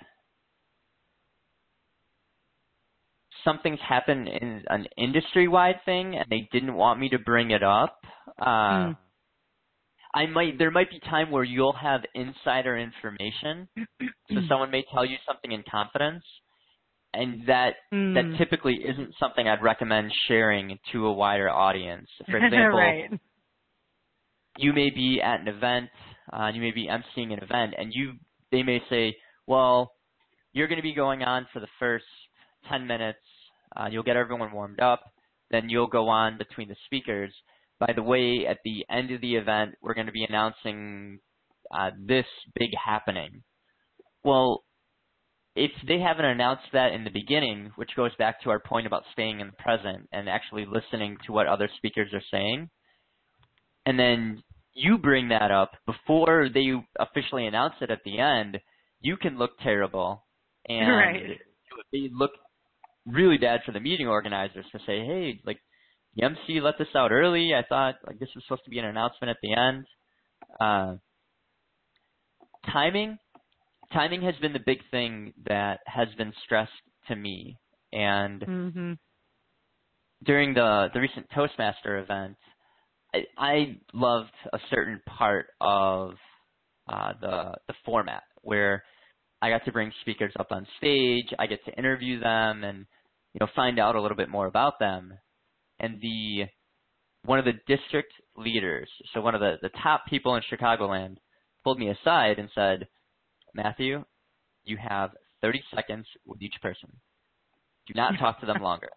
B: something's happened in an industry-wide thing and they didn't want me to bring it up. Uh, mm. I might there might be time where you'll have insider information, so someone may tell you something in confidence, and that mm. that typically isn't something I'd recommend sharing to a wider audience. For example,
A: right.
B: you may be at an event, uh, you may be emceeing an event, and you they may say, well, you're going to be going on for the first ten minutes, uh, you'll get everyone warmed up, then you'll go on between the speakers. By the way, at the end of the event, we're going to be announcing uh, this big happening. Well, if they haven't announced that in the beginning, which goes back to our point about staying in the present and actually listening to what other speakers are saying, and then you bring that up before they officially announce it at the end, you can look terrible. And
A: right.
B: they look really bad for the meeting organizers to say, hey, like, the M C let this out early. I thought like this was supposed to be an announcement at the end. Uh, timing, timing has been the big thing that has been stressed to me. And
A: mm-hmm.
B: during the the recent Toastmaster event, I, I loved a certain part of uh, the the format where I got to bring speakers up on stage. I get to interview them and you know find out a little bit more about them. And the one of the district leaders, so one of the, the top people in Chicagoland, pulled me aside and said, Matthew, you have thirty seconds with each person. Do not talk to them longer.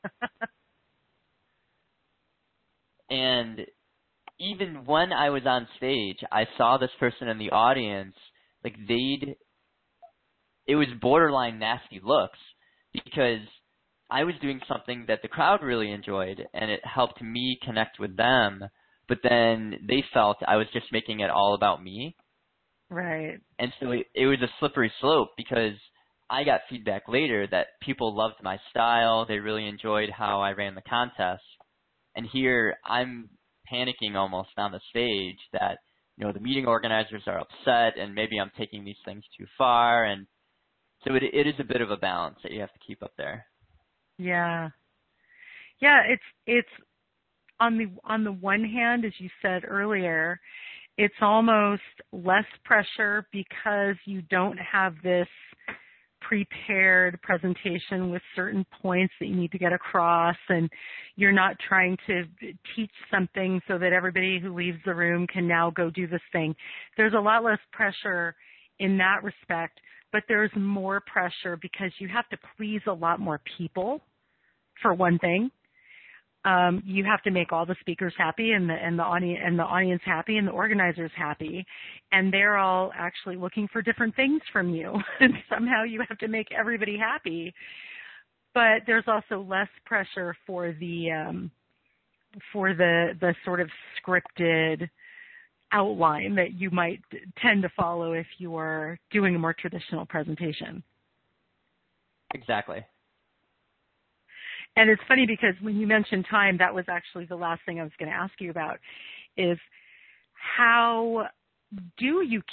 B: And even when I was on stage, I saw this person in the audience, like they'd, it was borderline nasty looks because I was doing something that the crowd really enjoyed, and it helped me connect with them, but then they felt I was just making it all about me.
A: Right.
B: And so it, it was a slippery slope because I got feedback later that people loved my style. They really enjoyed how I ran the contest. And here I'm panicking almost on the stage that, you know, the meeting organizers are upset and maybe I'm taking these things too far. And so it, it is a bit of a balance that you have to keep up there.
A: Yeah. Yeah, it's it's on the on the one hand, as you said earlier, it's almost less pressure because you don't have this prepared presentation with certain points that you need to get across, and you're not trying to teach something so that everybody who leaves the room can now go do this thing. There's a lot less pressure in that respect. But there's more pressure because you have to please a lot more people, for one thing. Um, you have to make all the speakers happy and the and the audience and the audience happy and the organizers happy, and they're all actually looking for different things from you. And somehow you have to make everybody happy. But there's also less pressure for the um, for the the sort of scripted outline that you might tend to follow if you are doing a more traditional presentation.
B: Exactly.
A: And it's funny because when you mentioned time, that was actually the last thing I was going to ask you about, is how do you keep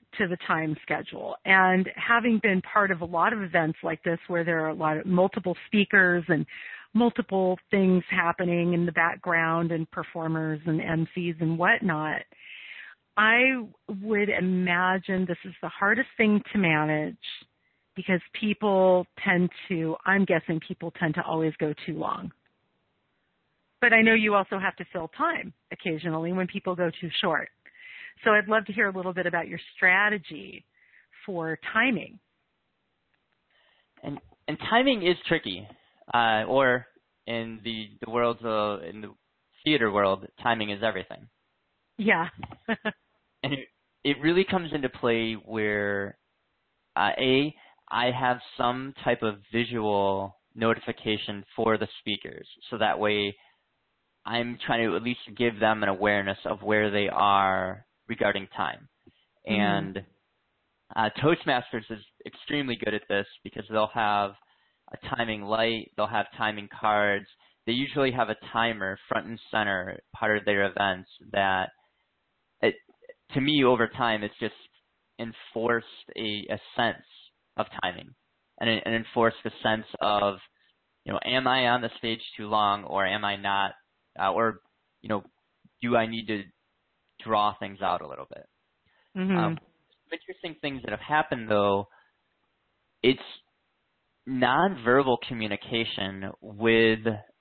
A: to the time schedule. And having been part of a lot of events like this where there are a lot of multiple speakers and multiple things happening in the background and performers and M Cs and whatnot, I would imagine this is the hardest thing to manage because people tend to, I'm guessing people tend to always go too long. But I know you also have to fill time occasionally when people go too short. So I'd love to hear a little bit about your strategy for timing.
B: And and timing is tricky, uh, or in the the world uh, in the theater world, timing is everything.
A: Yeah.
B: And it it really comes into play where uh, a I have some type of visual notification for the speakers, so that way I'm trying to at least give them an awareness of where they are regarding time. And uh, Toastmasters is extremely good at this because they'll have a timing light, they'll have timing cards. They usually have a timer front and center, part of their events that, it, to me, over time, it's just enforced a, a sense of timing and, and enforced a sense of, you know, am I on the stage too long or am I not? Uh, or, you know, do I need to draw things out a little bit?
A: Mm-hmm.
B: Um, some interesting things that have happened, though, it's nonverbal communication with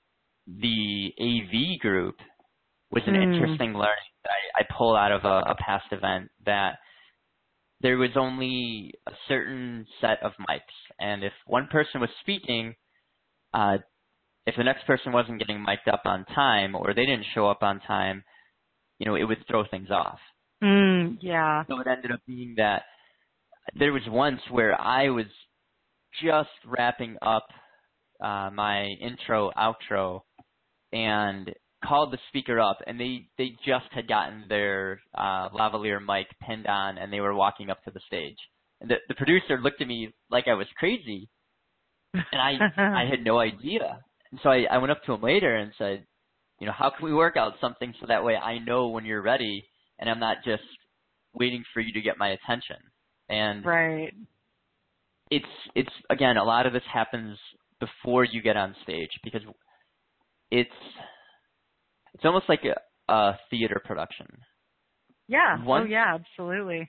B: the A V group was an
A: mm.
B: interesting learning that I, I pulled out of a, a past event, that there was only a certain set of mics, and if one person was speaking, uh, if the next person wasn't getting mic'd up on time or they didn't show up on time, you know, it would throw things off.
A: Mm, yeah.
B: So it ended up being that there was once where I was just wrapping up uh, my intro, outro, and called the speaker up, and they, they just had gotten their uh, lavalier mic pinned on, and they were walking up to the stage. And the, the producer looked at me like I was crazy, and I I had no idea. And so I, I went up to him later and said, you know, how can we work out something so that way I know when you're ready and I'm not just waiting for you to get my attention. And
A: right.
B: it's, it's again, a lot of this happens before you get on stage because it's, it's almost like a, a theater production.
A: Yeah.
B: Once,
A: oh, yeah, absolutely.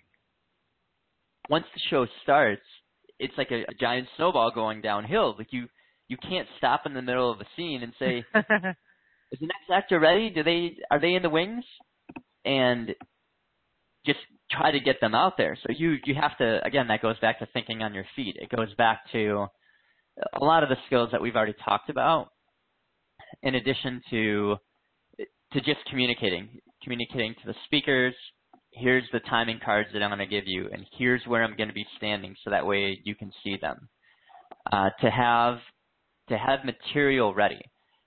B: Once the show starts, it's like a, a giant snowball going downhill. Like you, you can't stop in the middle of a scene and say, is the next actor ready? Do they, are they in the wings? And just try to get them out there. So you, you have to, again, that goes back to thinking on your feet. It goes back to a lot of the skills that we've already talked about, in addition to, to just communicating, communicating to the speakers. Here's the timing cards that I'm going to give you, and here's where I'm going to be standing so that way you can see them. Uh, to have, to have material ready.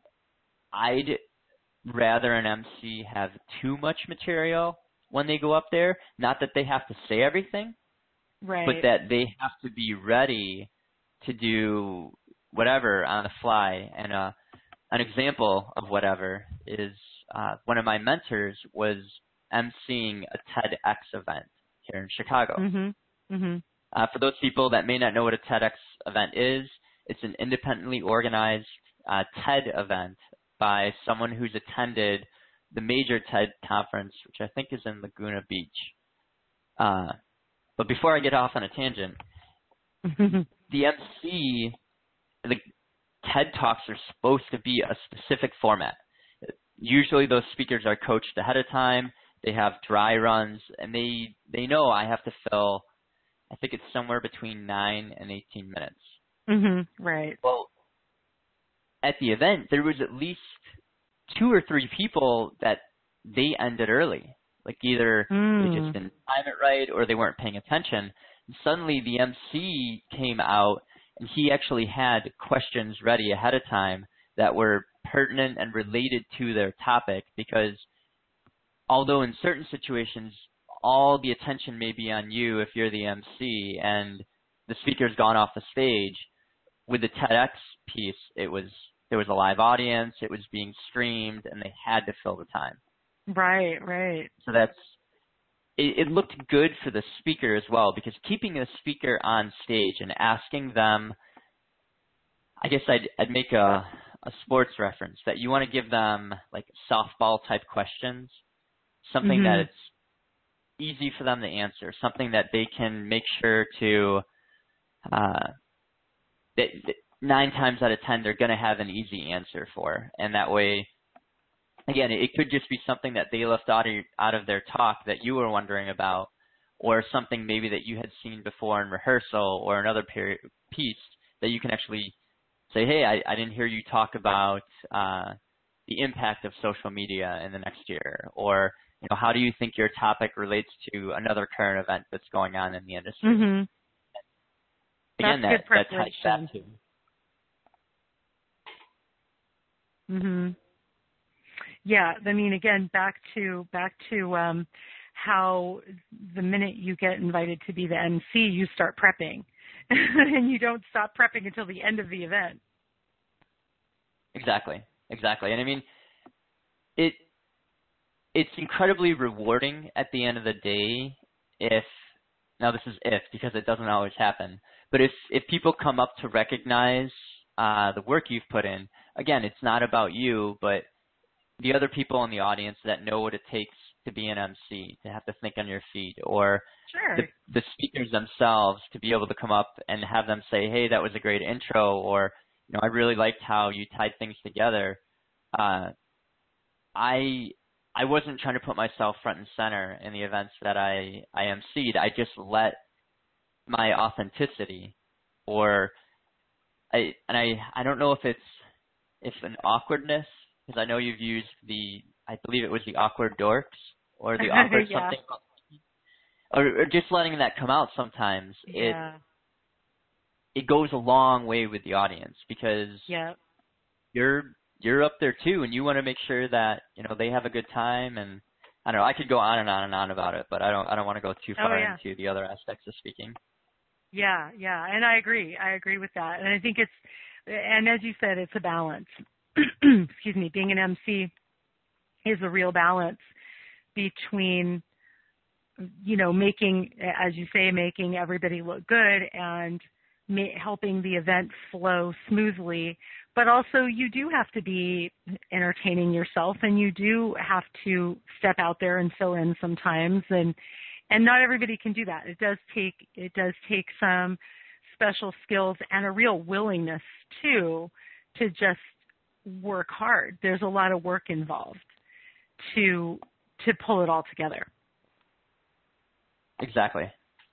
B: I'd rather an M C have too much material when they go up there. Not that they have to say everything,
A: right.
B: but that they have to be ready to do whatever on the fly. And uh, an example of whatever is uh, one of my mentors was emceeing a TEDx event here in Chicago.
A: Mm-hmm. Mm-hmm.
B: Uh, for those people that may not know what a TEDx event is, it's an independently organized uh, TED event by someone who's attended the major TED conference, which I think is in Laguna Beach. Uh, but before I get off on a tangent, the M C, the TED Talks are supposed to be a specific format. Usually those speakers are coached ahead of time. They have dry runs, and they, they know I have to fill, I think it's somewhere between nine and eighteen minutes.
A: Mm-hmm. Right.
B: Well, at the event, there was at least two or three people that they ended early. Like either
A: mm.
B: they just didn't time it right or they weren't paying attention. And suddenly the M C came out and he actually had questions ready ahead of time that were pertinent and related to their topic, because although in certain situations all the attention may be on you if you're the M C and the speaker's gone off the stage, with the TEDx piece, it was there was a live audience, it was being streamed, and they had to fill the time.
A: Right, right.
B: So that's it, it looked good for the speaker as well, because keeping the speaker on stage and asking them, I guess I'd, I'd make a, a sports reference that you want to give them like softball type questions, something
A: mm-hmm.
B: that it's easy for them to answer, something that they can make sure to, uh, that, that nine times out of ten they're going to have an easy answer for. And that way, again, it could just be something that they left out of, out of their talk that you were wondering about, or something maybe that you had seen before in rehearsal or another period, piece that you can actually say, hey, I, I didn't hear you talk about uh, the impact of social media in the next year, or you know, how do you think your topic relates to another current event that's going on in the industry?
A: Mm-hmm.
B: Again,
A: that's
B: that, that ties back to.
A: Mm-hmm. Yeah, I mean, again, back to back to um, how the minute you get invited to be the M C, you start prepping, and you don't stop prepping until the end of the event.
B: Exactly, exactly, and I mean, it it's incredibly rewarding at the end of the day if, now this is if, because it doesn't always happen, but if, if people come up to recognize uh, the work you've put in, again, it's not about you, but the other people in the audience that know what it takes to be an M C, to have to think on your feet, or
A: sure.
B: the, the speakers themselves to be able to come up and have them say, hey, that was a great intro, or, you know, I really liked how you tied things together. Uh, I I wasn't trying to put myself front and center in the events that I, I emceed. I just let my authenticity, or I and I I don't know if it's if an awkwardness, because I know you've used the, I believe it was the awkward dorks, or the awkward
A: yeah.
B: something, or, or just letting that come out sometimes.
A: Yeah.
B: It it goes a long way with the audience, because
A: yeah.
B: you're you're up there too, and you want to make sure that, you know, they have a good time. And I don't know, I could go on and on and on about it, but I don't I don't want to go too far
A: oh, yeah.
B: into the other aspects of speaking.
A: Yeah, yeah, and I agree. I agree with that, and I think it's, and as you said, it's a balance. Excuse me. Being an M C is a real balance between, you know, making, as you say, making everybody look good and ma- helping the event flow smoothly. But also, you do have to be entertaining yourself, and you do have to step out there and fill in sometimes. And and not everybody can do that. It does take it does take some special skills and a real willingness too to just work hard. There's a lot of work involved to to pull it all together.
B: Exactly.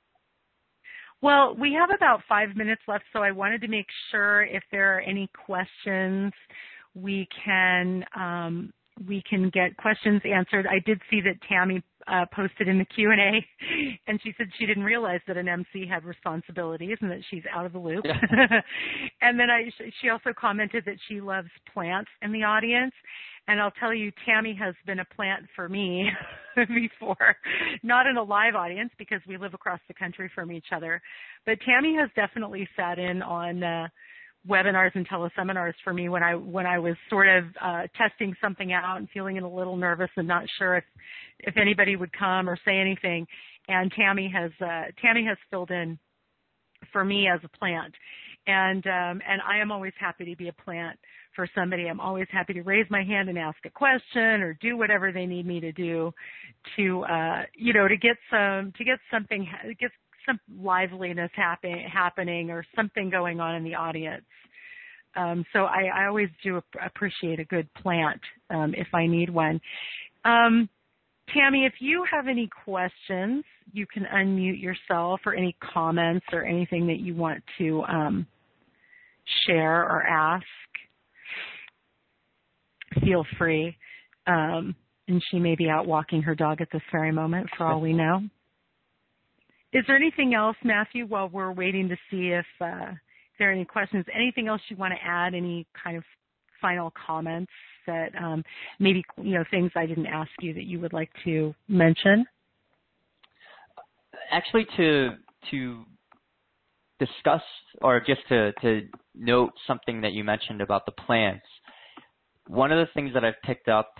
A: Well, we have about five minutes left, so I wanted to make sure if there are any questions, we can um, we can get questions answered. I did see that Tammy uh, posted in the Q and A, and she said she didn't realize that an M C had responsibilities and that she's out of the loop.
B: Yeah.
A: And then I, she also commented that she loves plants in the audience. And I'll tell you, Tammy has been a plant for me before, not in a live audience because we live across the country from each other, but Tammy has definitely sat in on uh, webinars and teleseminars for me when I when I was sort of uh, testing something out and feeling a little nervous and not sure if if anybody would come or say anything. And Tammy has uh, Tammy has filled in for me as a plant, and um, and I am always happy to be a plant for somebody. I'm always happy to raise my hand and ask a question or do whatever they need me to do to uh, you know to get some to get something get some liveliness happen, happening or something going on in the audience. Um, so I, I always do appreciate a good plant um, if I need one. Um, Tammy, if you have any questions, you can unmute yourself, or any comments or anything that you want to um, share or ask. Feel free. Um, and she may be out walking her dog at this very moment, for all we know. Is there anything else, Matthew, while we're waiting to see if, uh, if there are any questions, anything else you want to add, any kind of final comments that um, maybe, you know, things I didn't ask you that you would like to mention?
B: Actually, to to discuss, or just to, to note something that you mentioned about the plants, one of the things that I've picked up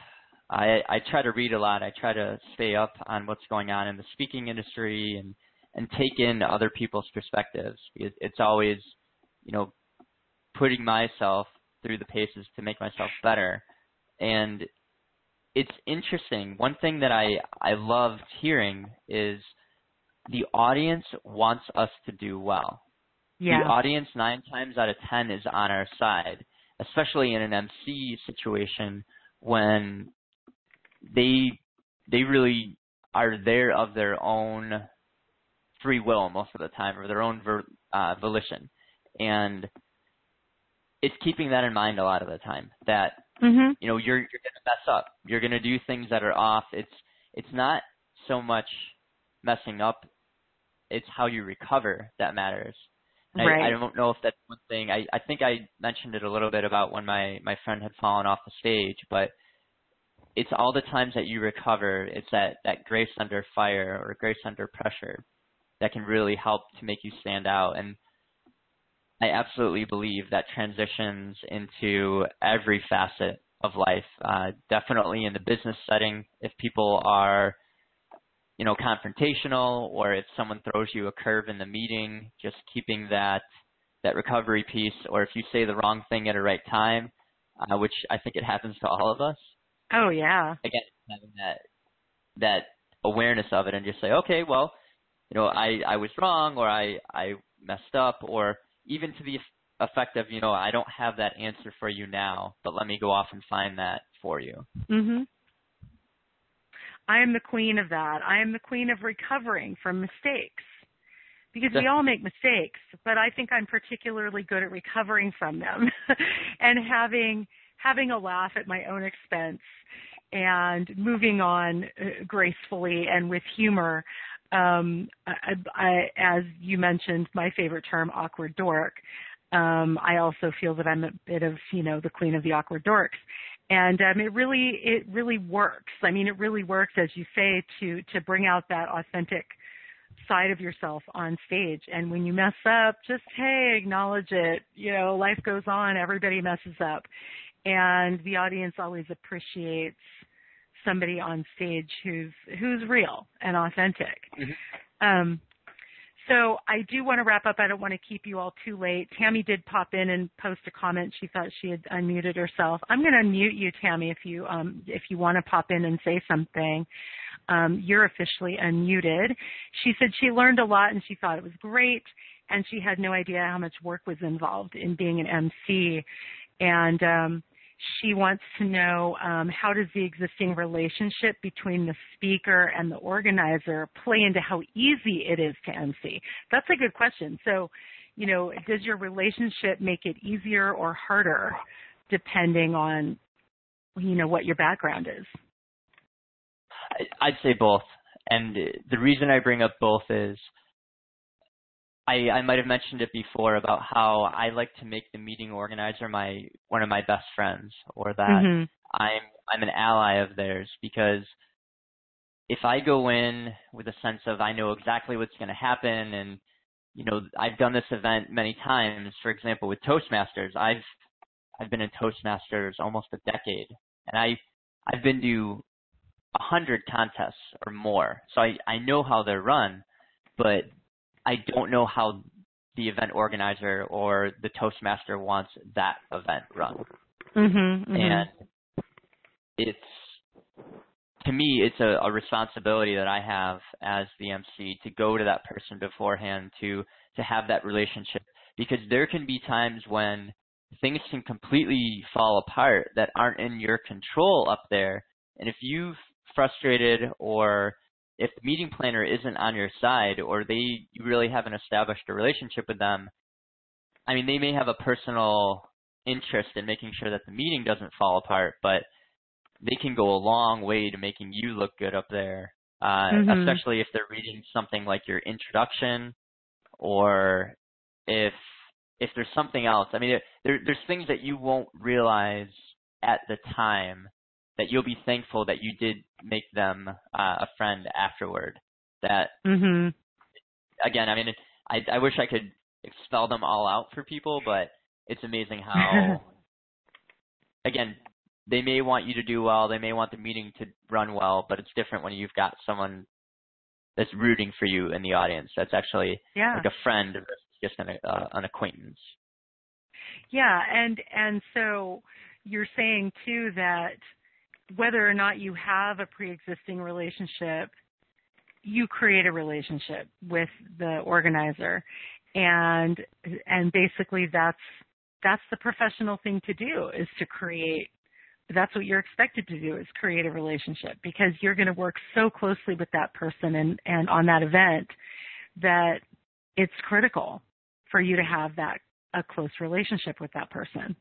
B: I, I try to read a lot. I try to stay up on what's going on in the speaking industry and, and take in other people's perspectives. Because it's always, you know, putting myself through the paces to make myself better. And it's interesting. One thing that I, I loved hearing is the audience wants us to do well.
A: Yeah.
B: The audience nine times out of ten is on our side, especially in an M C situation when they they really are there of their own free will most of the time, or their own ver, uh, volition. And it's keeping that in mind a lot of the time, that
A: mm-hmm.
B: you know, you're you're gonna mess up. You're gonna do things that are off. It's it's not so much messing up, it's how you recover that matters. And
A: right.
B: I, I don't know if that's one thing. I, I think I mentioned it a little bit about when my, my friend had fallen off the stage, but it's all the times that you recover. It's that, that grace under fire or grace under pressure that can really help to make you stand out. And I absolutely believe that transitions into every facet of life, uh, definitely in the business setting. If people are, you know, confrontational, or if someone throws you a curve in the meeting, just keeping that that recovery piece, or if you say the wrong thing at the right time, uh, which I think it happens to all of us.
A: Oh, yeah.
B: Again, having that that awareness of it and just say, okay, well, you know, I, I was wrong, or I, I messed up, or even to the effect of, you know, I don't have that answer for you now, but let me go off and find that for you.
A: Mm-hmm. I am the queen of that. I am the queen of recovering from mistakes, because we all make mistakes, but I think I'm particularly good at recovering from them and having having a laugh at my own expense and moving on uh, gracefully and with humor. Um, I, I, as you mentioned, my favorite term, awkward dork. Um, I also feel that I'm a bit of, you know, the queen of the awkward dorks. And um, it really, it really works. I mean, it really works, as you say, to to bring out that authentic side of yourself on stage. And when you mess up, just, hey, acknowledge it. You know, life goes on. Everybody messes up. And the audience always appreciates somebody on stage who's who's real and authentic. Mm-hmm. Um, So I do want to wrap up. I don't want to keep you all too late. Tammy did pop in and post a comment. She thought she had unmuted herself. I'm going to unmute you, Tammy, if you um, if you want to pop in and say something. Um, you're officially unmuted. She said she learned a lot and she thought it was great, and she had no idea how much work was involved in being an M C. And um, she wants to know, um, how does the existing relationship between the speaker and the organizer play into how easy it is to M C? That's a good question. So, you know, does your relationship make it easier or harder depending on, you know, what your background is?
B: I'd say both. And the reason I bring up both is I, I might have mentioned it before about how I like to make the meeting organizer my one of my best friends, or that mm-hmm. I'm I'm an ally of theirs, because if I go in with a sense of I know exactly what's going to happen, and you know I've done this event many times. For example, with Toastmasters, I've I've been in Toastmasters almost a decade, and I I've been to a hundred contests or more, so I I know how they're run, but I don't know how the event organizer or the Toastmaster wants that event run. Mm-hmm, mm-hmm. And it's, to me, it's a, a responsibility that I have as the M C to go to that person beforehand, to, to have that relationship, because there can be times when things can completely fall apart that aren't in your control up there. And if you've frustrated, or if the meeting planner isn't on your side, or they you really haven't established a relationship with them, I mean, they may have a personal interest in making sure that the meeting doesn't fall apart, but they can go a long way to making you look good up there, uh, mm-hmm. especially if they're reading something like your introduction, or if if there's something else. I mean, there, there's things that you won't realize at the time that you'll be thankful that you did make them uh, a friend afterward. That, mm-hmm. again, I mean, it, I, I wish I could expel them all out for people, but it's amazing how, again, they may want you to do well, they may want the meeting to run well, but it's different when you've got someone that's rooting for you in the audience. That's actually
A: yeah.
B: like a friend versus just an, uh, an acquaintance.
A: Yeah, and and so you're saying too that whether or not you have a pre-existing relationship, you create a relationship with the organizer, and and basically that's that's the professional thing to do, is to create. That's what you're expected to do, is create a relationship, because you're going to work so closely with that person and, and on that event that it's critical for you to have that a close relationship with that person.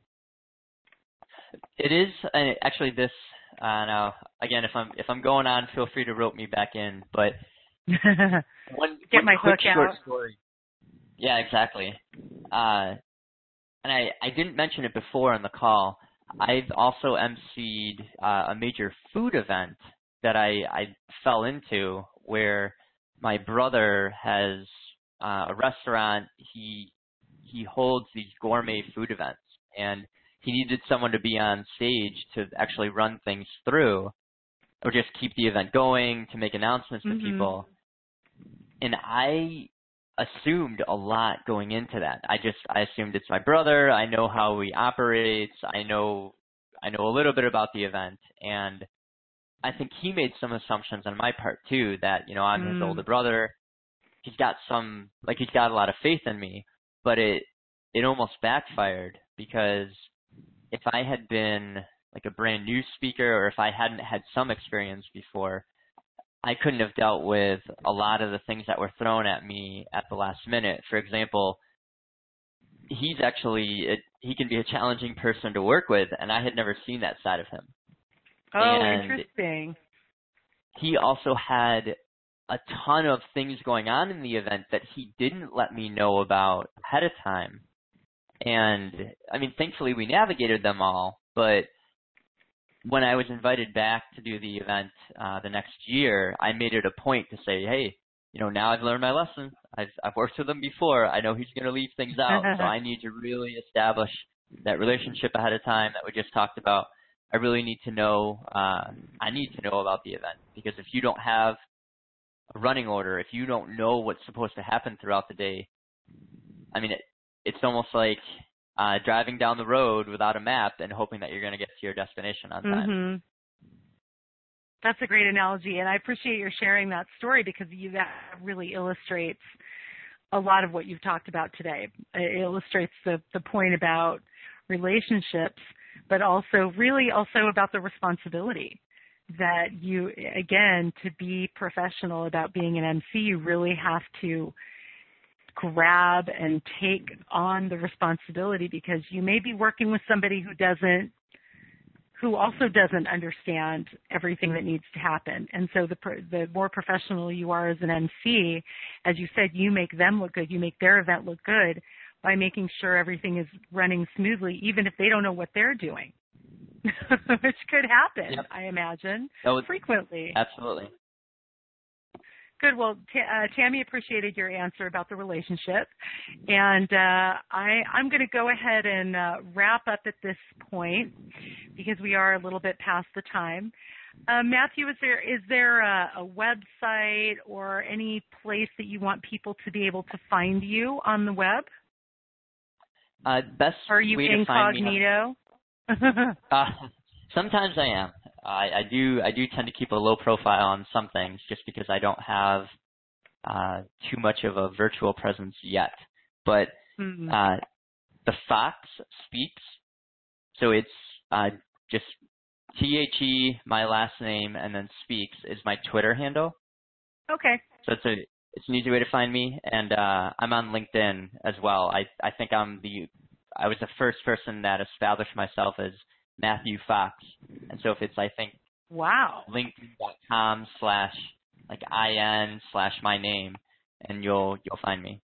B: It is uh, actually this. Uh, now, again, if I'm if I'm going on, feel free to rope me back in. But one,
A: Get
B: one
A: my
B: quick
A: hook
B: short
A: out.
B: story. Yeah, exactly. Uh, and I, I didn't mention it before on the call. I've also emceed uh, a major food event that I, I fell into, where my brother has uh, a restaurant. He he holds these gourmet food events, and he needed someone to be on stage to actually run things through, or just keep the event going, to make announcements to
A: Mm-hmm.
B: people. And I assumed a lot going into that. I just I assumed it's my brother. I know how he operates. I know I know a little bit about the event, and I think he made some assumptions on my part too, that, you know, I'm
A: mm.
B: his older brother. He's got some like he's got a lot of faith in me, but it it almost backfired, because if I had been like a brand new speaker, or if I hadn't had some experience before, I couldn't have dealt with a lot of the things that were thrown at me at the last minute. For example, he's actually, it, he can be a challenging person to work with, and I had never seen that side of him.
A: Oh,
B: and
A: interesting.
B: He also had a ton of things going on in the event that he didn't let me know about ahead of time. And, I mean, thankfully we navigated them all, but when I was invited back to do the event uh, the next year, I made it a point to say, hey, you know, now I've learned my lesson. I've, I've worked with him before. I know he's going to leave things out, so I need to really establish that relationship ahead of time that we just talked about. I really need to know, uh, I need to know about the event, because if you don't have a running order, if you don't know what's supposed to happen throughout the day, I mean, it, it's almost like uh, driving down the road without a map and hoping that you're going to get to your destination on time.
A: Mm-hmm. That's a great analogy, and I appreciate your sharing that story, because you, that really illustrates a lot of what you've talked about today. It illustrates the, the point about relationships, but also really also about the responsibility that you, again, to be professional about being an M C, you really have to grab and take on the responsibility, because you may be working with somebody who doesn't, who also doesn't understand everything that needs to happen. And so the the more professional you are as an M C, as you said, you make them look good, you make their event look good by making sure everything is running smoothly, even if they don't know what they're doing, which could happen, yep. I imagine,
B: was,
A: frequently.
B: Absolutely.
A: Good. Well, T- uh, Tammy appreciated your answer about the relationship, and uh, I, I'm going to go ahead and uh, wrap up at this point, because we are a little bit past the time. Uh, Matthew, is there is there a, a website or any place that you want people to be able to find you on the web?
B: Uh, best
A: Are you
B: way to
A: incognito?
B: Find me on, uh, sometimes I am. I, I do I do tend to keep a low profile on some things, just because I don't have uh, too much of a virtual presence yet. But
A: mm-hmm.
B: uh, the Fox Speaks, so it's uh, just T H E, my last name, and then Speaks is my Twitter handle.
A: Okay.
B: So it's a it's an easy way to find me, and uh, I'm on LinkedIn as well. I I think I'm the I was the first person that established myself as Matthew Fox, and so if it's I think
A: wow
B: LinkedIn.com slash like in slash my name, and you'll you'll find me.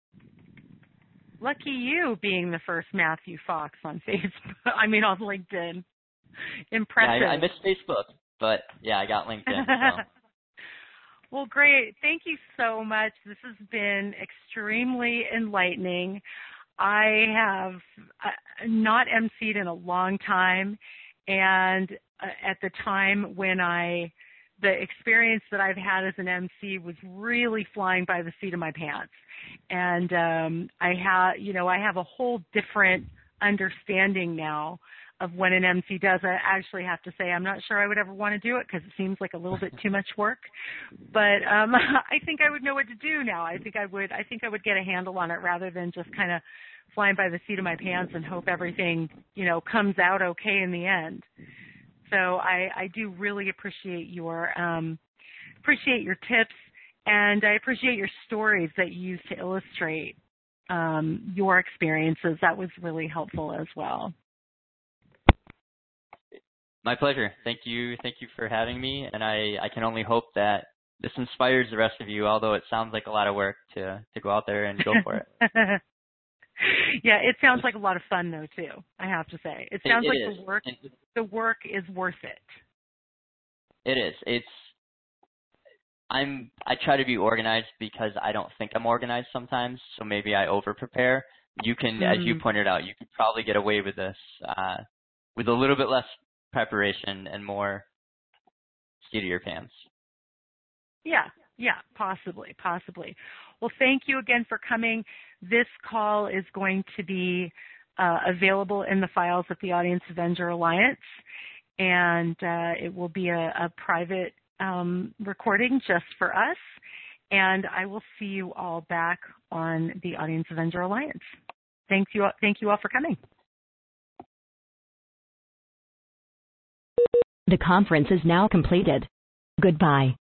A: Lucky you, being the first Matthew Fox on Facebook. I mean on LinkedIn. Impressive.
B: Yeah, I, I missed Facebook, but yeah, I got LinkedIn. So.
A: Well, great. Thank you so much. This has been extremely enlightening. I have uh, not emceed in a long time, And uh, at the time when I, the experience that I've had as an M C was really flying by the seat of my pants. And um, I have, you know, I have a whole different understanding now of what an M C does. I actually have to say I'm not sure I would ever want to do it because it seems like a little bit too much work. But um, I think I would know what to do now. I think I would. I think I would get a handle on it rather than just kind of flying by the seat of my pants and hope everything, you know, comes out okay in the end. So I, I do really appreciate your um, appreciate your tips, and I appreciate your stories that you use to illustrate um, your experiences. That was really helpful as well.
B: My pleasure. Thank you. Thank you for having me. And I, I can only hope that this inspires the rest of you, although it sounds like a lot of work to, to go out there and go for it.
A: Yeah, it sounds like a lot of fun though too, I have to say. It sounds
B: it, it
A: like
B: is.
A: the work
B: it,
A: the work is worth it.
B: It is. It's I'm I try to be organized because I don't think I'm organized sometimes, so maybe I over prepare. You can, mm. as you pointed out, you could probably get away with this uh, with a little bit less preparation and more seat of your pants.
A: Yeah, yeah, possibly, possibly. Well, thank you again for coming. This call is going to be uh, available in the files at the Audience Avenger Alliance, and uh, it will be a, a private um, recording just for us, and I will see you all back on the Audience Avenger Alliance. Thank you, thank you all for coming.
C: The conference is now completed. Goodbye.